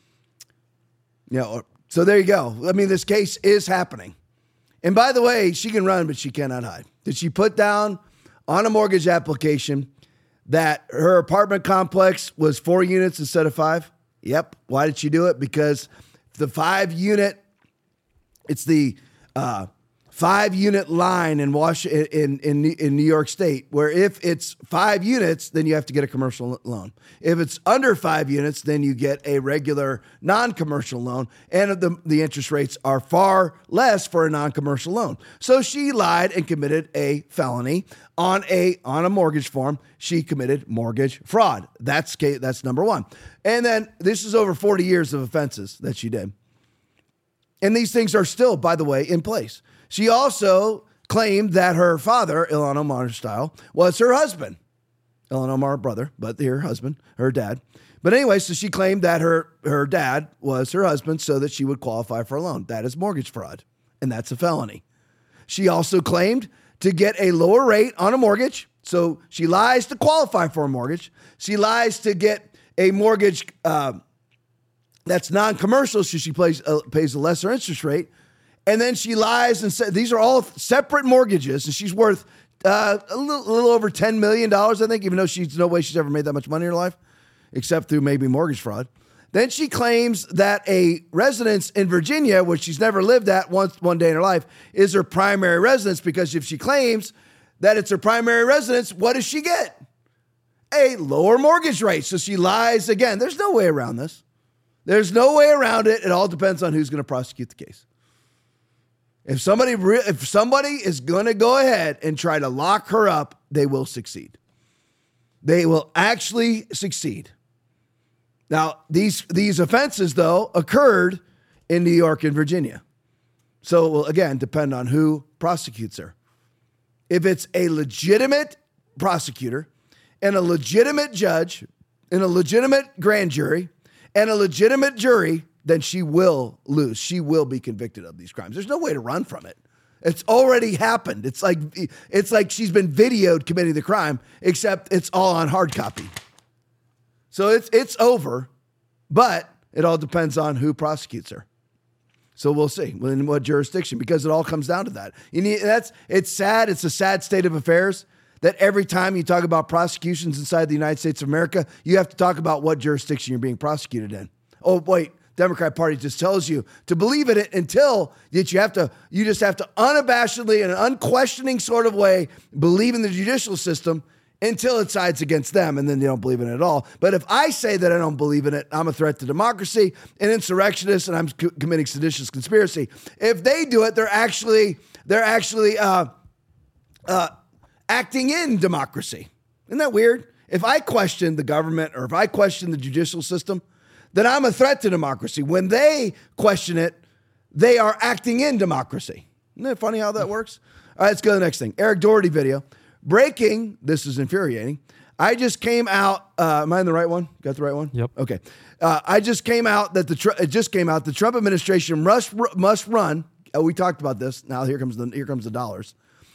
[SPEAKER 1] Yeah, so there you go. I mean, this case is happening. And by the way, she can run, but she cannot hide. Did she put down on a mortgage application that her apartment complex was four units instead of five? Yep. Why did she do it? Because the five unit, it's the uh, five unit line in Washington, in, in, in New York State, where if it's five units, then you have to get a commercial loan. If it's under five units, then you get a regular non-commercial loan, and the, the interest rates are far less for a non-commercial loan. So she lied and committed a felony on a on a mortgage form. She committed mortgage fraud. That's that's number one. And then this is over forty years of offenses that she did. And these things are still, by the way, in place. She also claimed that her father, Ilhan Omar style, was her husband. Ilhan Omar, brother, but her husband, her dad. But anyway, so she claimed that her, her dad was her husband so that she would qualify for a loan. That is mortgage fraud, and that's a felony. She also claimed to get a lower rate on a mortgage. So she lies to qualify for a mortgage. She lies to get a mortgage uh, that's non-commercial, so she pays, uh, pays a lesser interest rate. And then she lies and says these are all separate mortgages, and she's worth uh, a, little, a little over ten million dollars, I think, even though she's no way she's ever made that much money in her life, except through maybe mortgage fraud. Then she claims that a residence in Virginia, which she's never lived at once one day in her life, is her primary residence, because if she claims that it's her primary residence, what does she get? A lower mortgage rate. So she lies again. There's no way around this. There's no way around it. It all depends on who's going to prosecute the case. If somebody re- if somebody is going to go ahead and try to lock her up, they will succeed. They will actually succeed. Now, these these offenses, though, occurred in New York and Virginia. So it will, again, depend on who prosecutes her. If it's a legitimate prosecutor and a legitimate judge and a legitimate grand jury and a legitimate jury, then she will lose. She will be convicted of these crimes. There's no way to run from it. It's already happened. It's like it's like she's been videoed committing the crime, except it's all on hard copy. So it's it's over, but it all depends on who prosecutes her. So we'll see in what jurisdiction, because it all comes down to that. You need that's it's sad. It's a sad state of affairs that every time you talk about prosecutions inside the United States of America, you have to talk about what jurisdiction you're being prosecuted in. Oh, wait. Democrat Party just tells you to believe in it until that you have to, you just have to unabashedly, in an unquestioning sort of way, believe in the judicial system until it sides against them, and then they don't believe in it at all. But if I say that I don't believe in it, I'm a threat to democracy, an insurrectionist, and I'm co- committing seditious conspiracy. If they do it, they're actually they're actually uh, uh, acting in democracy. Isn't that weird? If I question the government or if I question the judicial system, then I'm a threat to democracy. When they question it, they are acting in democracy. Isn't it funny how that works? All right, let's go to the next thing. Eric Doherty video. Breaking, this is infuriating. I just came out, uh, am I in the right one? Got the right one?
[SPEAKER 19] Yep.
[SPEAKER 1] Okay. Uh, I just came out that the, it just came out, the Trump administration must, must run, oh, we talked about this, now here comes the, here comes the dollars,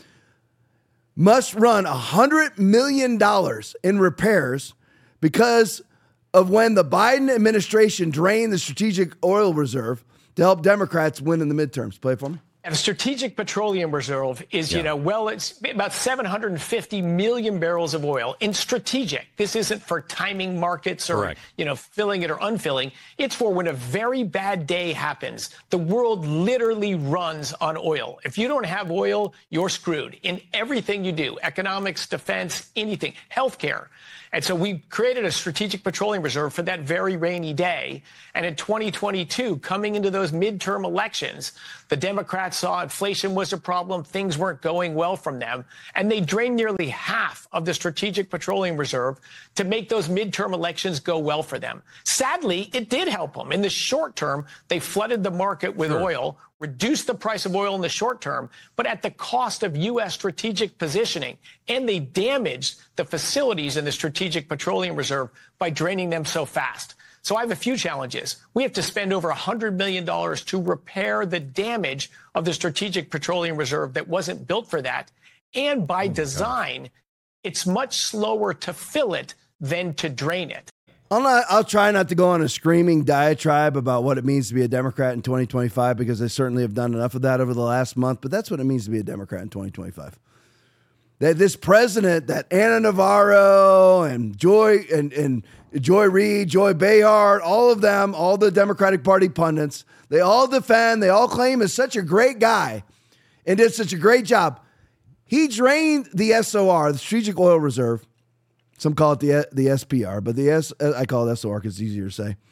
[SPEAKER 1] must run one hundred million dollars in repairs because of when the Biden administration drained the strategic oil reserve to help Democrats win in the midterms. Play it for me.
[SPEAKER 20] And the Strategic Petroleum Reserve is, yeah. you know, well, it's about seven hundred fifty million barrels of oil in strategic. This isn't for timing markets or, Correct. you know, filling it or unfilling. It's for when a very bad day happens. The world literally runs on oil. If you don't have oil, you're screwed in everything you do, economics, defense, anything, healthcare. And so we created a strategic petroleum reserve for that very rainy day. And in twenty twenty-two, coming into those midterm elections, the Democrats saw inflation was a problem. Things weren't going well from them. And they drained nearly half of the strategic petroleum reserve to make those midterm elections go well for them. Sadly, it did help them. In the short term, they flooded the market with sure. oil, reduced the price of oil in the short term, but at the cost of U S strategic positioning. And they damaged the facilities in the Strategic Petroleum Reserve by draining them so fast. So I have a few challenges. We have to spend over one hundred million dollars to repair the damage of the Strategic Petroleum Reserve that wasn't built for that. And by design, it's much slower to fill it than to drain it.
[SPEAKER 1] I'll, not, I'll try not to go on a screaming diatribe about what it means to be a Democrat in twenty twenty-five, because I certainly have done enough of that over the last month, but that's what it means to be a Democrat in twenty twenty-five. That this president, that Ana Navarro and Joy and, and Joy Reid, Joy Behar, all of them, all the Democratic Party pundits, they all defend, they all claim is such a great guy. and did such a great job. He drained the S O R, the Strategic Oil Reserve. Some call it the the S P R, but the S I call it S O R because it's easier to say.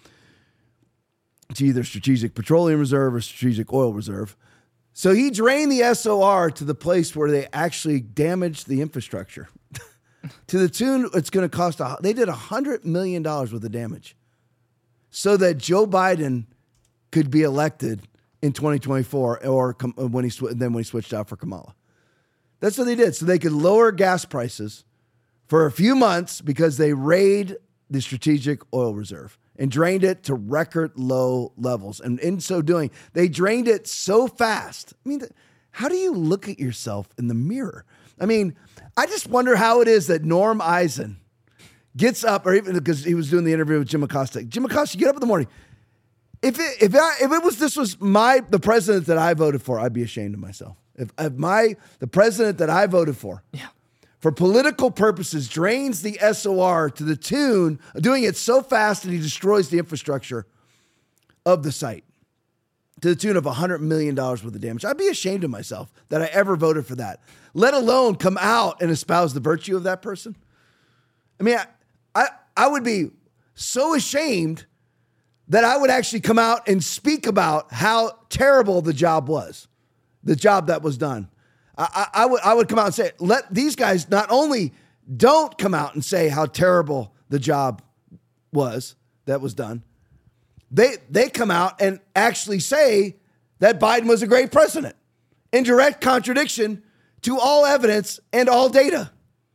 [SPEAKER 1] It's either Strategic Petroleum Reserve or Strategic Oil Reserve. So he drained the S O R to the place where they actually damaged the infrastructure. To the tune, it's going to cost, a, they did one hundred million dollars worth of damage so that Joe Biden could be elected in twenty twenty-four or when he then when he switched out for Kamala. That's what they did. So they could lower gas prices for a few months because they raided the Strategic Oil Reserve and drained it to record low levels. And in so doing, they drained it so fast. I mean, how do you look at yourself in the mirror? I mean, I just wonder how it is that Norm Eisen gets up, or even because he was doing the interview with Jim Acosta. Jim Acosta, get up in the morning. If it, if I, if it was this was my the president that I voted for, I'd be ashamed of myself. If, if my the president that I voted for, yeah. for political purposes, drains the S O R to the tune of doing it so fast that he destroys the infrastructure of the site to the tune of one hundred million dollars worth of damage, I'd be ashamed of myself that I ever voted for that, let alone come out and espouse the virtue of that person. I mean, I, I, I would be so ashamed that I would actually come out and speak about how terrible the job was, the job that was done. I, I, I would I would come out and say, let these guys not only don't come out and say how terrible the job was that was done, they they come out and actually say that Biden was a great president in direct contradiction to all evidence and all data.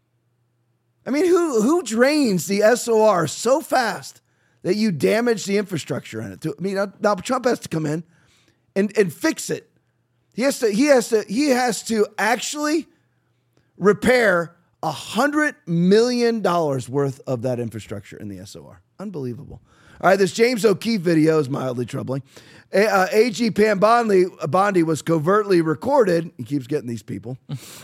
[SPEAKER 1] I mean, who who drains the S O R so fast that you damage the infrastructure in it? To, I mean, now, now Trump has to come in and, and fix it. He has to, he has to, he has to actually repair a hundred million dollars worth of that infrastructure in the S O R. Unbelievable. All right, this James O'Keefe video is mildly troubling. Uh, A G Pam Bondi, Bondi was covertly recorded. He keeps getting these people.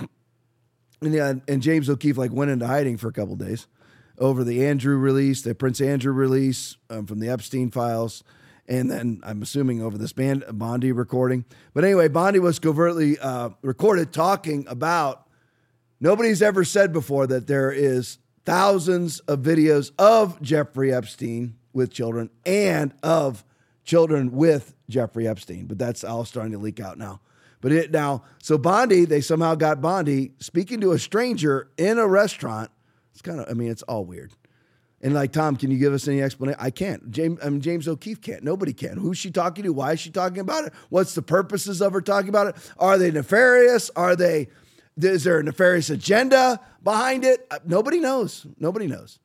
[SPEAKER 1] and, uh, and James O'Keefe like went into hiding for a couple days over the Andrew release, the Prince Andrew release um, from the Epstein files. And then I'm assuming over this band Bondi recording. But anyway, Bondi was covertly uh, recorded talking about, nobody's ever said before that there is thousands of videos of Jeffrey Epstein with children and of children with Jeffrey Epstein. But that's all starting to leak out now. But it now, so Bondi, they somehow got Bondi speaking to a stranger in a restaurant. It's kind of, I mean, it's all weird. And like, Tom, can you give us any explanation? I can't. James, I mean, James O'Keefe can't. Nobody can. Who's she talking to? Why is she talking about it? What's the purposes of her talking about it? Are they nefarious? Are they, is there a nefarious agenda behind it? Uh, nobody knows. Nobody knows.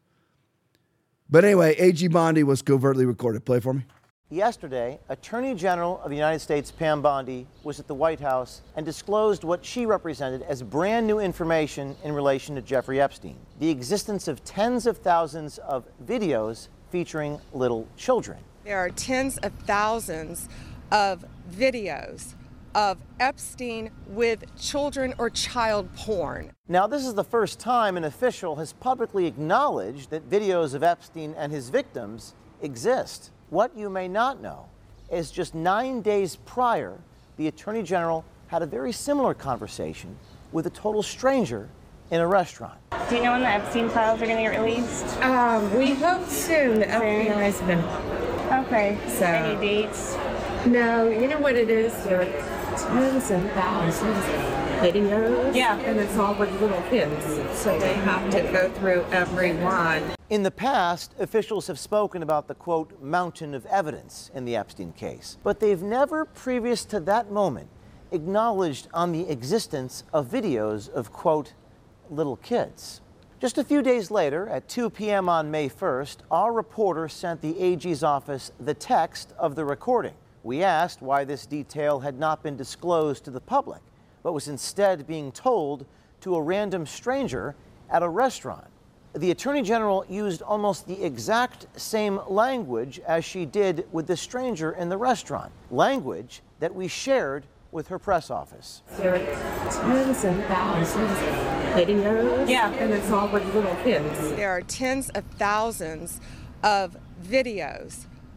[SPEAKER 1] But anyway, A G Bondi was covertly recorded. Play for me.
[SPEAKER 19] Yesterday, Attorney General of the United States Pam Bondi was at the White House and disclosed what she represented as brand new information in relation to Jeffrey Epstein, the existence of tens of thousands of videos featuring little children.
[SPEAKER 21] There are tens of thousands of videos of Epstein with children or child porn.
[SPEAKER 19] Now, this is the first time an official has publicly acknowledged that videos of Epstein and his victims exist. What you may not know is just nine days prior, the Attorney General had a very similar conversation with a total stranger in a restaurant.
[SPEAKER 22] Do you know when the Epstein files are going to get released?
[SPEAKER 23] Um, we hope soon. The F B I has been.
[SPEAKER 22] Okay.
[SPEAKER 23] So,
[SPEAKER 22] any dates?
[SPEAKER 23] No, you know what it is? There are tens and thousands of videos.
[SPEAKER 22] Yeah.
[SPEAKER 23] And it's all with little kids. So they have to go through every one.
[SPEAKER 19] In the past, officials have spoken about the, quote, mountain of evidence in the Epstein case, but they've never, previous to that moment, acknowledged on the existence of videos of, quote, little kids. Just a few days later, at two p.m. on May first, our reporter sent the A G's office the text of the recording. We asked why this detail had not been disclosed to the public, but was instead being told to a random stranger at a restaurant. The Attorney General used almost the exact same language as she did with the stranger in the restaurant, language that we shared with her press office.
[SPEAKER 23] There are tens and thousands of videos.
[SPEAKER 22] Yeah.
[SPEAKER 23] And it's all with little kids.
[SPEAKER 21] There are tens of thousands of videos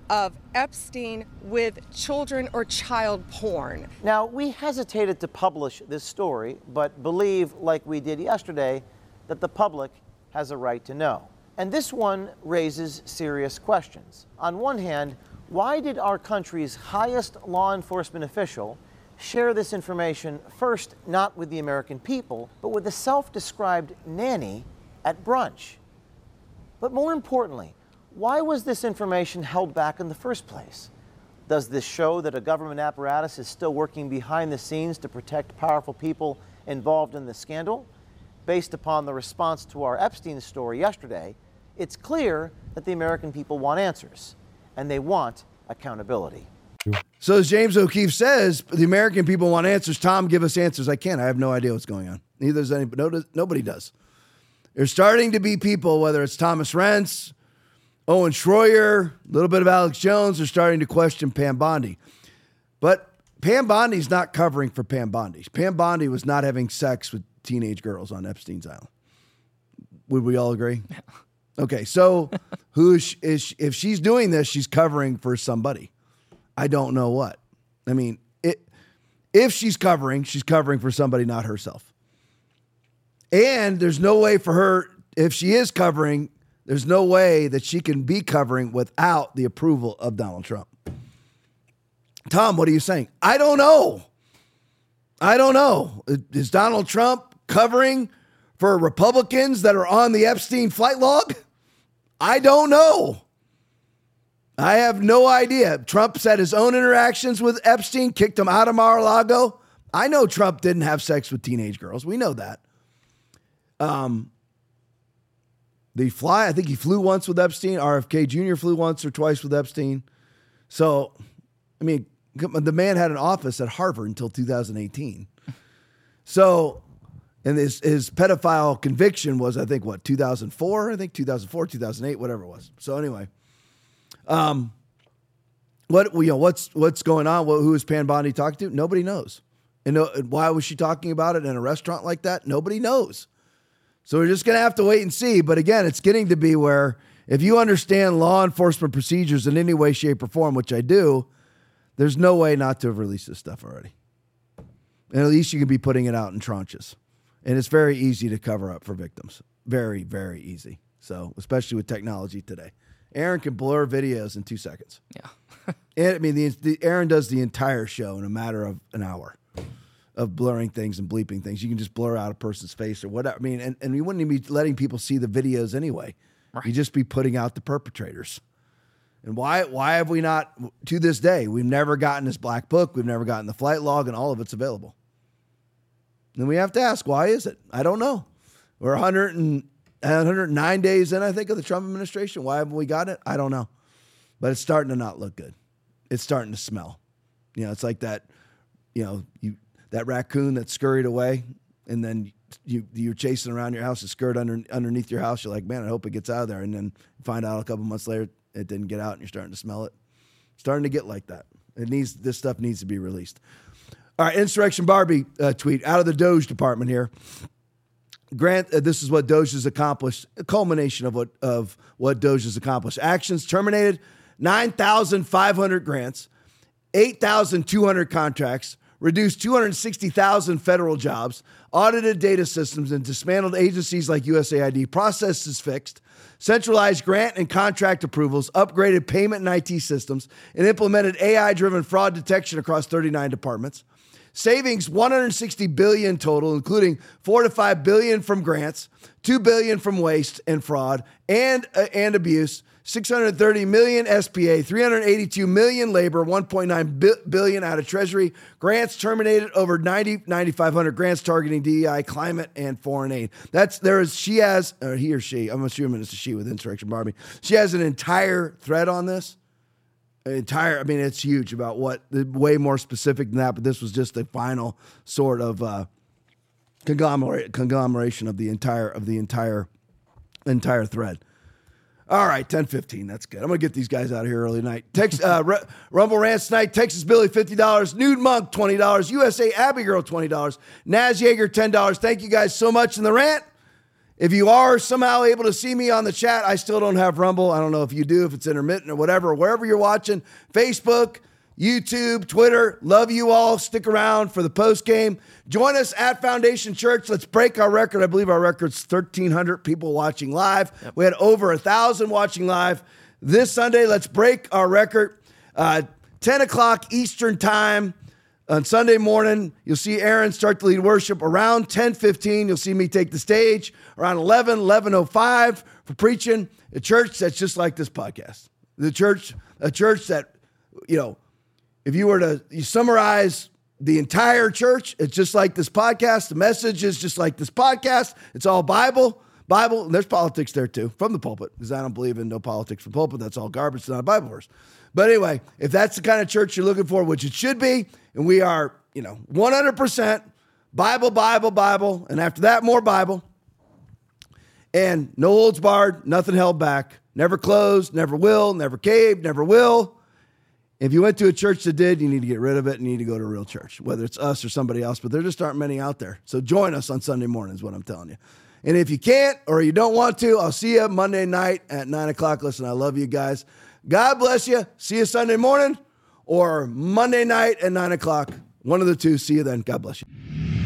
[SPEAKER 21] of Epstein with children or child porn.
[SPEAKER 19] Now, we hesitated to publish this story, but believe, like we did yesterday, that the public has a right to know. And this one raises serious questions. On one hand, why did our country's highest law enforcement official share this information first not with the American people, but with a self-described nanny at brunch? But more importantly, why was this information held back in the first place? Does this show that a government apparatus is still working behind the scenes to protect powerful people involved in the scandal? Based upon the response to our Epstein story yesterday, it's clear that the American people want answers, and they want accountability.
[SPEAKER 1] So as James O'Keefe says, the American people want answers. Tom, give us answers. I can't. I have no idea what's going on. Neither does anybody. No, nobody does. There's starting to be people, whether it's Thomas Rentz, Owen Schroyer, a little bit of Alex Jones, are starting to question Pam Bondi. But Pam Bondi's not covering for Pam Bondi. Pam Bondi was not having sex with teenage girls on Epstein's Island. Would we all agree? Yeah. Okay, so who is, she, is she, if she's doing this, she's covering for somebody. I don't know what. I mean, it, if she's covering, she's covering for somebody, not herself. And there's no way for her, if she is covering, there's no way that she can be covering without the approval of Donald Trump. Tom, what are you saying? I don't know. I don't know. Is Donald Trump covering for Republicans that are on the Epstein flight log? I don't know. I have no idea. Trump said his own interactions with Epstein kicked him out of Mar-a-Lago. I know Trump didn't have sex with teenage girls. We know that. Um, They fly. I think he flew once with Epstein. R F K Junior flew once or twice with Epstein. So, I mean, the man had an office at Harvard until two thousand eighteen. So, and his, his pedophile conviction was, I think, what, two thousand four? I think two thousand four, two thousand eight, whatever it was. So anyway, um, what you know, what's what's going on? What, who is Pam Bondi talking to? Nobody knows. And no, why was she talking about it in a restaurant like that? Nobody knows. So we're just going to have to wait and see. But again, it's getting to be where if you understand law enforcement procedures in any way, shape, or form, which I do, there's no way not to have released this stuff already. And at least you can be putting it out in tranches. And it's very easy to cover up for victims. Very, very easy. So, especially with technology today. Aaron can blur videos in two seconds.
[SPEAKER 2] Yeah.
[SPEAKER 1] And I mean, the, the Aaron does the entire show in a matter of an hour of blurring things and bleeping things. You can just blur out a person's face or whatever. I mean, and, and you wouldn't even be letting people see the videos anyway. Right. You just be putting out the perpetrators. And why why have we not, to this day, we've never gotten this black book, we've never gotten the flight log, and all of it's available. And we have to ask, why is it? I don't know. We're one hundred and, one hundred nine days in, I think, of the Trump administration. Why haven't we got it? I don't know. But it's starting to not look good. It's starting to smell. You know, it's like that, you know, you that raccoon that scurried away, and then you, you're chasing around your house, it scurried under, underneath your house. You're like, man, I hope it gets out of there. And then find out a couple months later, it didn't get out, and you're starting to smell it. Starting to get like that. It needs This stuff needs to be released. All right, Insurrection Barbie uh, tweet out of the Doge department here. Grant, uh, this is what Doge has accomplished, a culmination of what of what Doge has accomplished. Actions terminated nine thousand five hundred grants, eight thousand two hundred contracts, reduced two hundred sixty thousand federal jobs, audited data systems, and dismantled agencies like U S A I D, processes fixed, centralized grant and contract approvals, upgraded payment and I T systems, and implemented A I-driven fraud detection across thirty-nine departments. Savings one hundred sixty billion dollars total, including four to five billion dollars from grants, two billion dollars from waste and fraud and uh, and abuse, six hundred thirty million dollars S P A, three hundred eighty-two million dollars labor, one point nine billion dollars out of Treasury. Grants terminated over ninety, ninety-five hundred grants targeting D E I, climate, and foreign aid. That's there is she has or he or she. I'm assuming it's a she with Insurrection Barbie. She has an entire thread on this. Entire, I mean, it's huge about what, way more specific than that, but this was just the final sort of uh, conglomerate, conglomeration of the entire, of the entire, entire thread. All right, ten fifteen, that's good. I'm going to get these guys out of here early tonight. Tex, uh, R- Rumble Rants tonight, Texas Billy, fifty dollars, Nude Monk, twenty dollars, U S A Abbey Girl, twenty dollars, Naz Yeager, ten dollars. Thank you guys so much in the rant. If you are somehow able to see me on the chat, I still don't have Rumble. I don't know if you do, if it's intermittent or whatever, wherever you're watching, Facebook, YouTube, Twitter. Love you all. Stick around for the post game. Join us at Foundation Church. Let's break our record. I believe our record's thirteen hundred people watching live. Yep. We had over one thousand watching live. This Sunday, let's break our record. Uh, ten o'clock Eastern time on Sunday morning. You'll see Aaron start to lead worship around ten fifteen. You'll see me take the stage around eleven, eleven oh five for preaching. A church that's just like this podcast. The church, a church that, you know, if you were to you summarize the entire church, it's just like this podcast. The message is just like this podcast. It's all Bible, Bible, and there's politics there too, from the pulpit, because I don't believe in no politics from pulpit. That's all garbage. It's not a Bible verse. But anyway, if that's the kind of church you're looking for, which it should be, and we are, you know, one hundred percent Bible, Bible, Bible, and after that, more Bible, and no holds barred, nothing held back, never closed, never will, never caved, never will. If you went to a church that did, you need to get rid of it and you need to go to a real church, whether it's us or somebody else, but there just aren't many out there. So join us on Sunday morning is what I'm telling you. And if you can't or you don't want to, I'll see you Monday night at nine o'clock. Listen, I love you guys. God bless you. See you Sunday morning or Monday night at nine o'clock. One of the two. See you then. God bless you.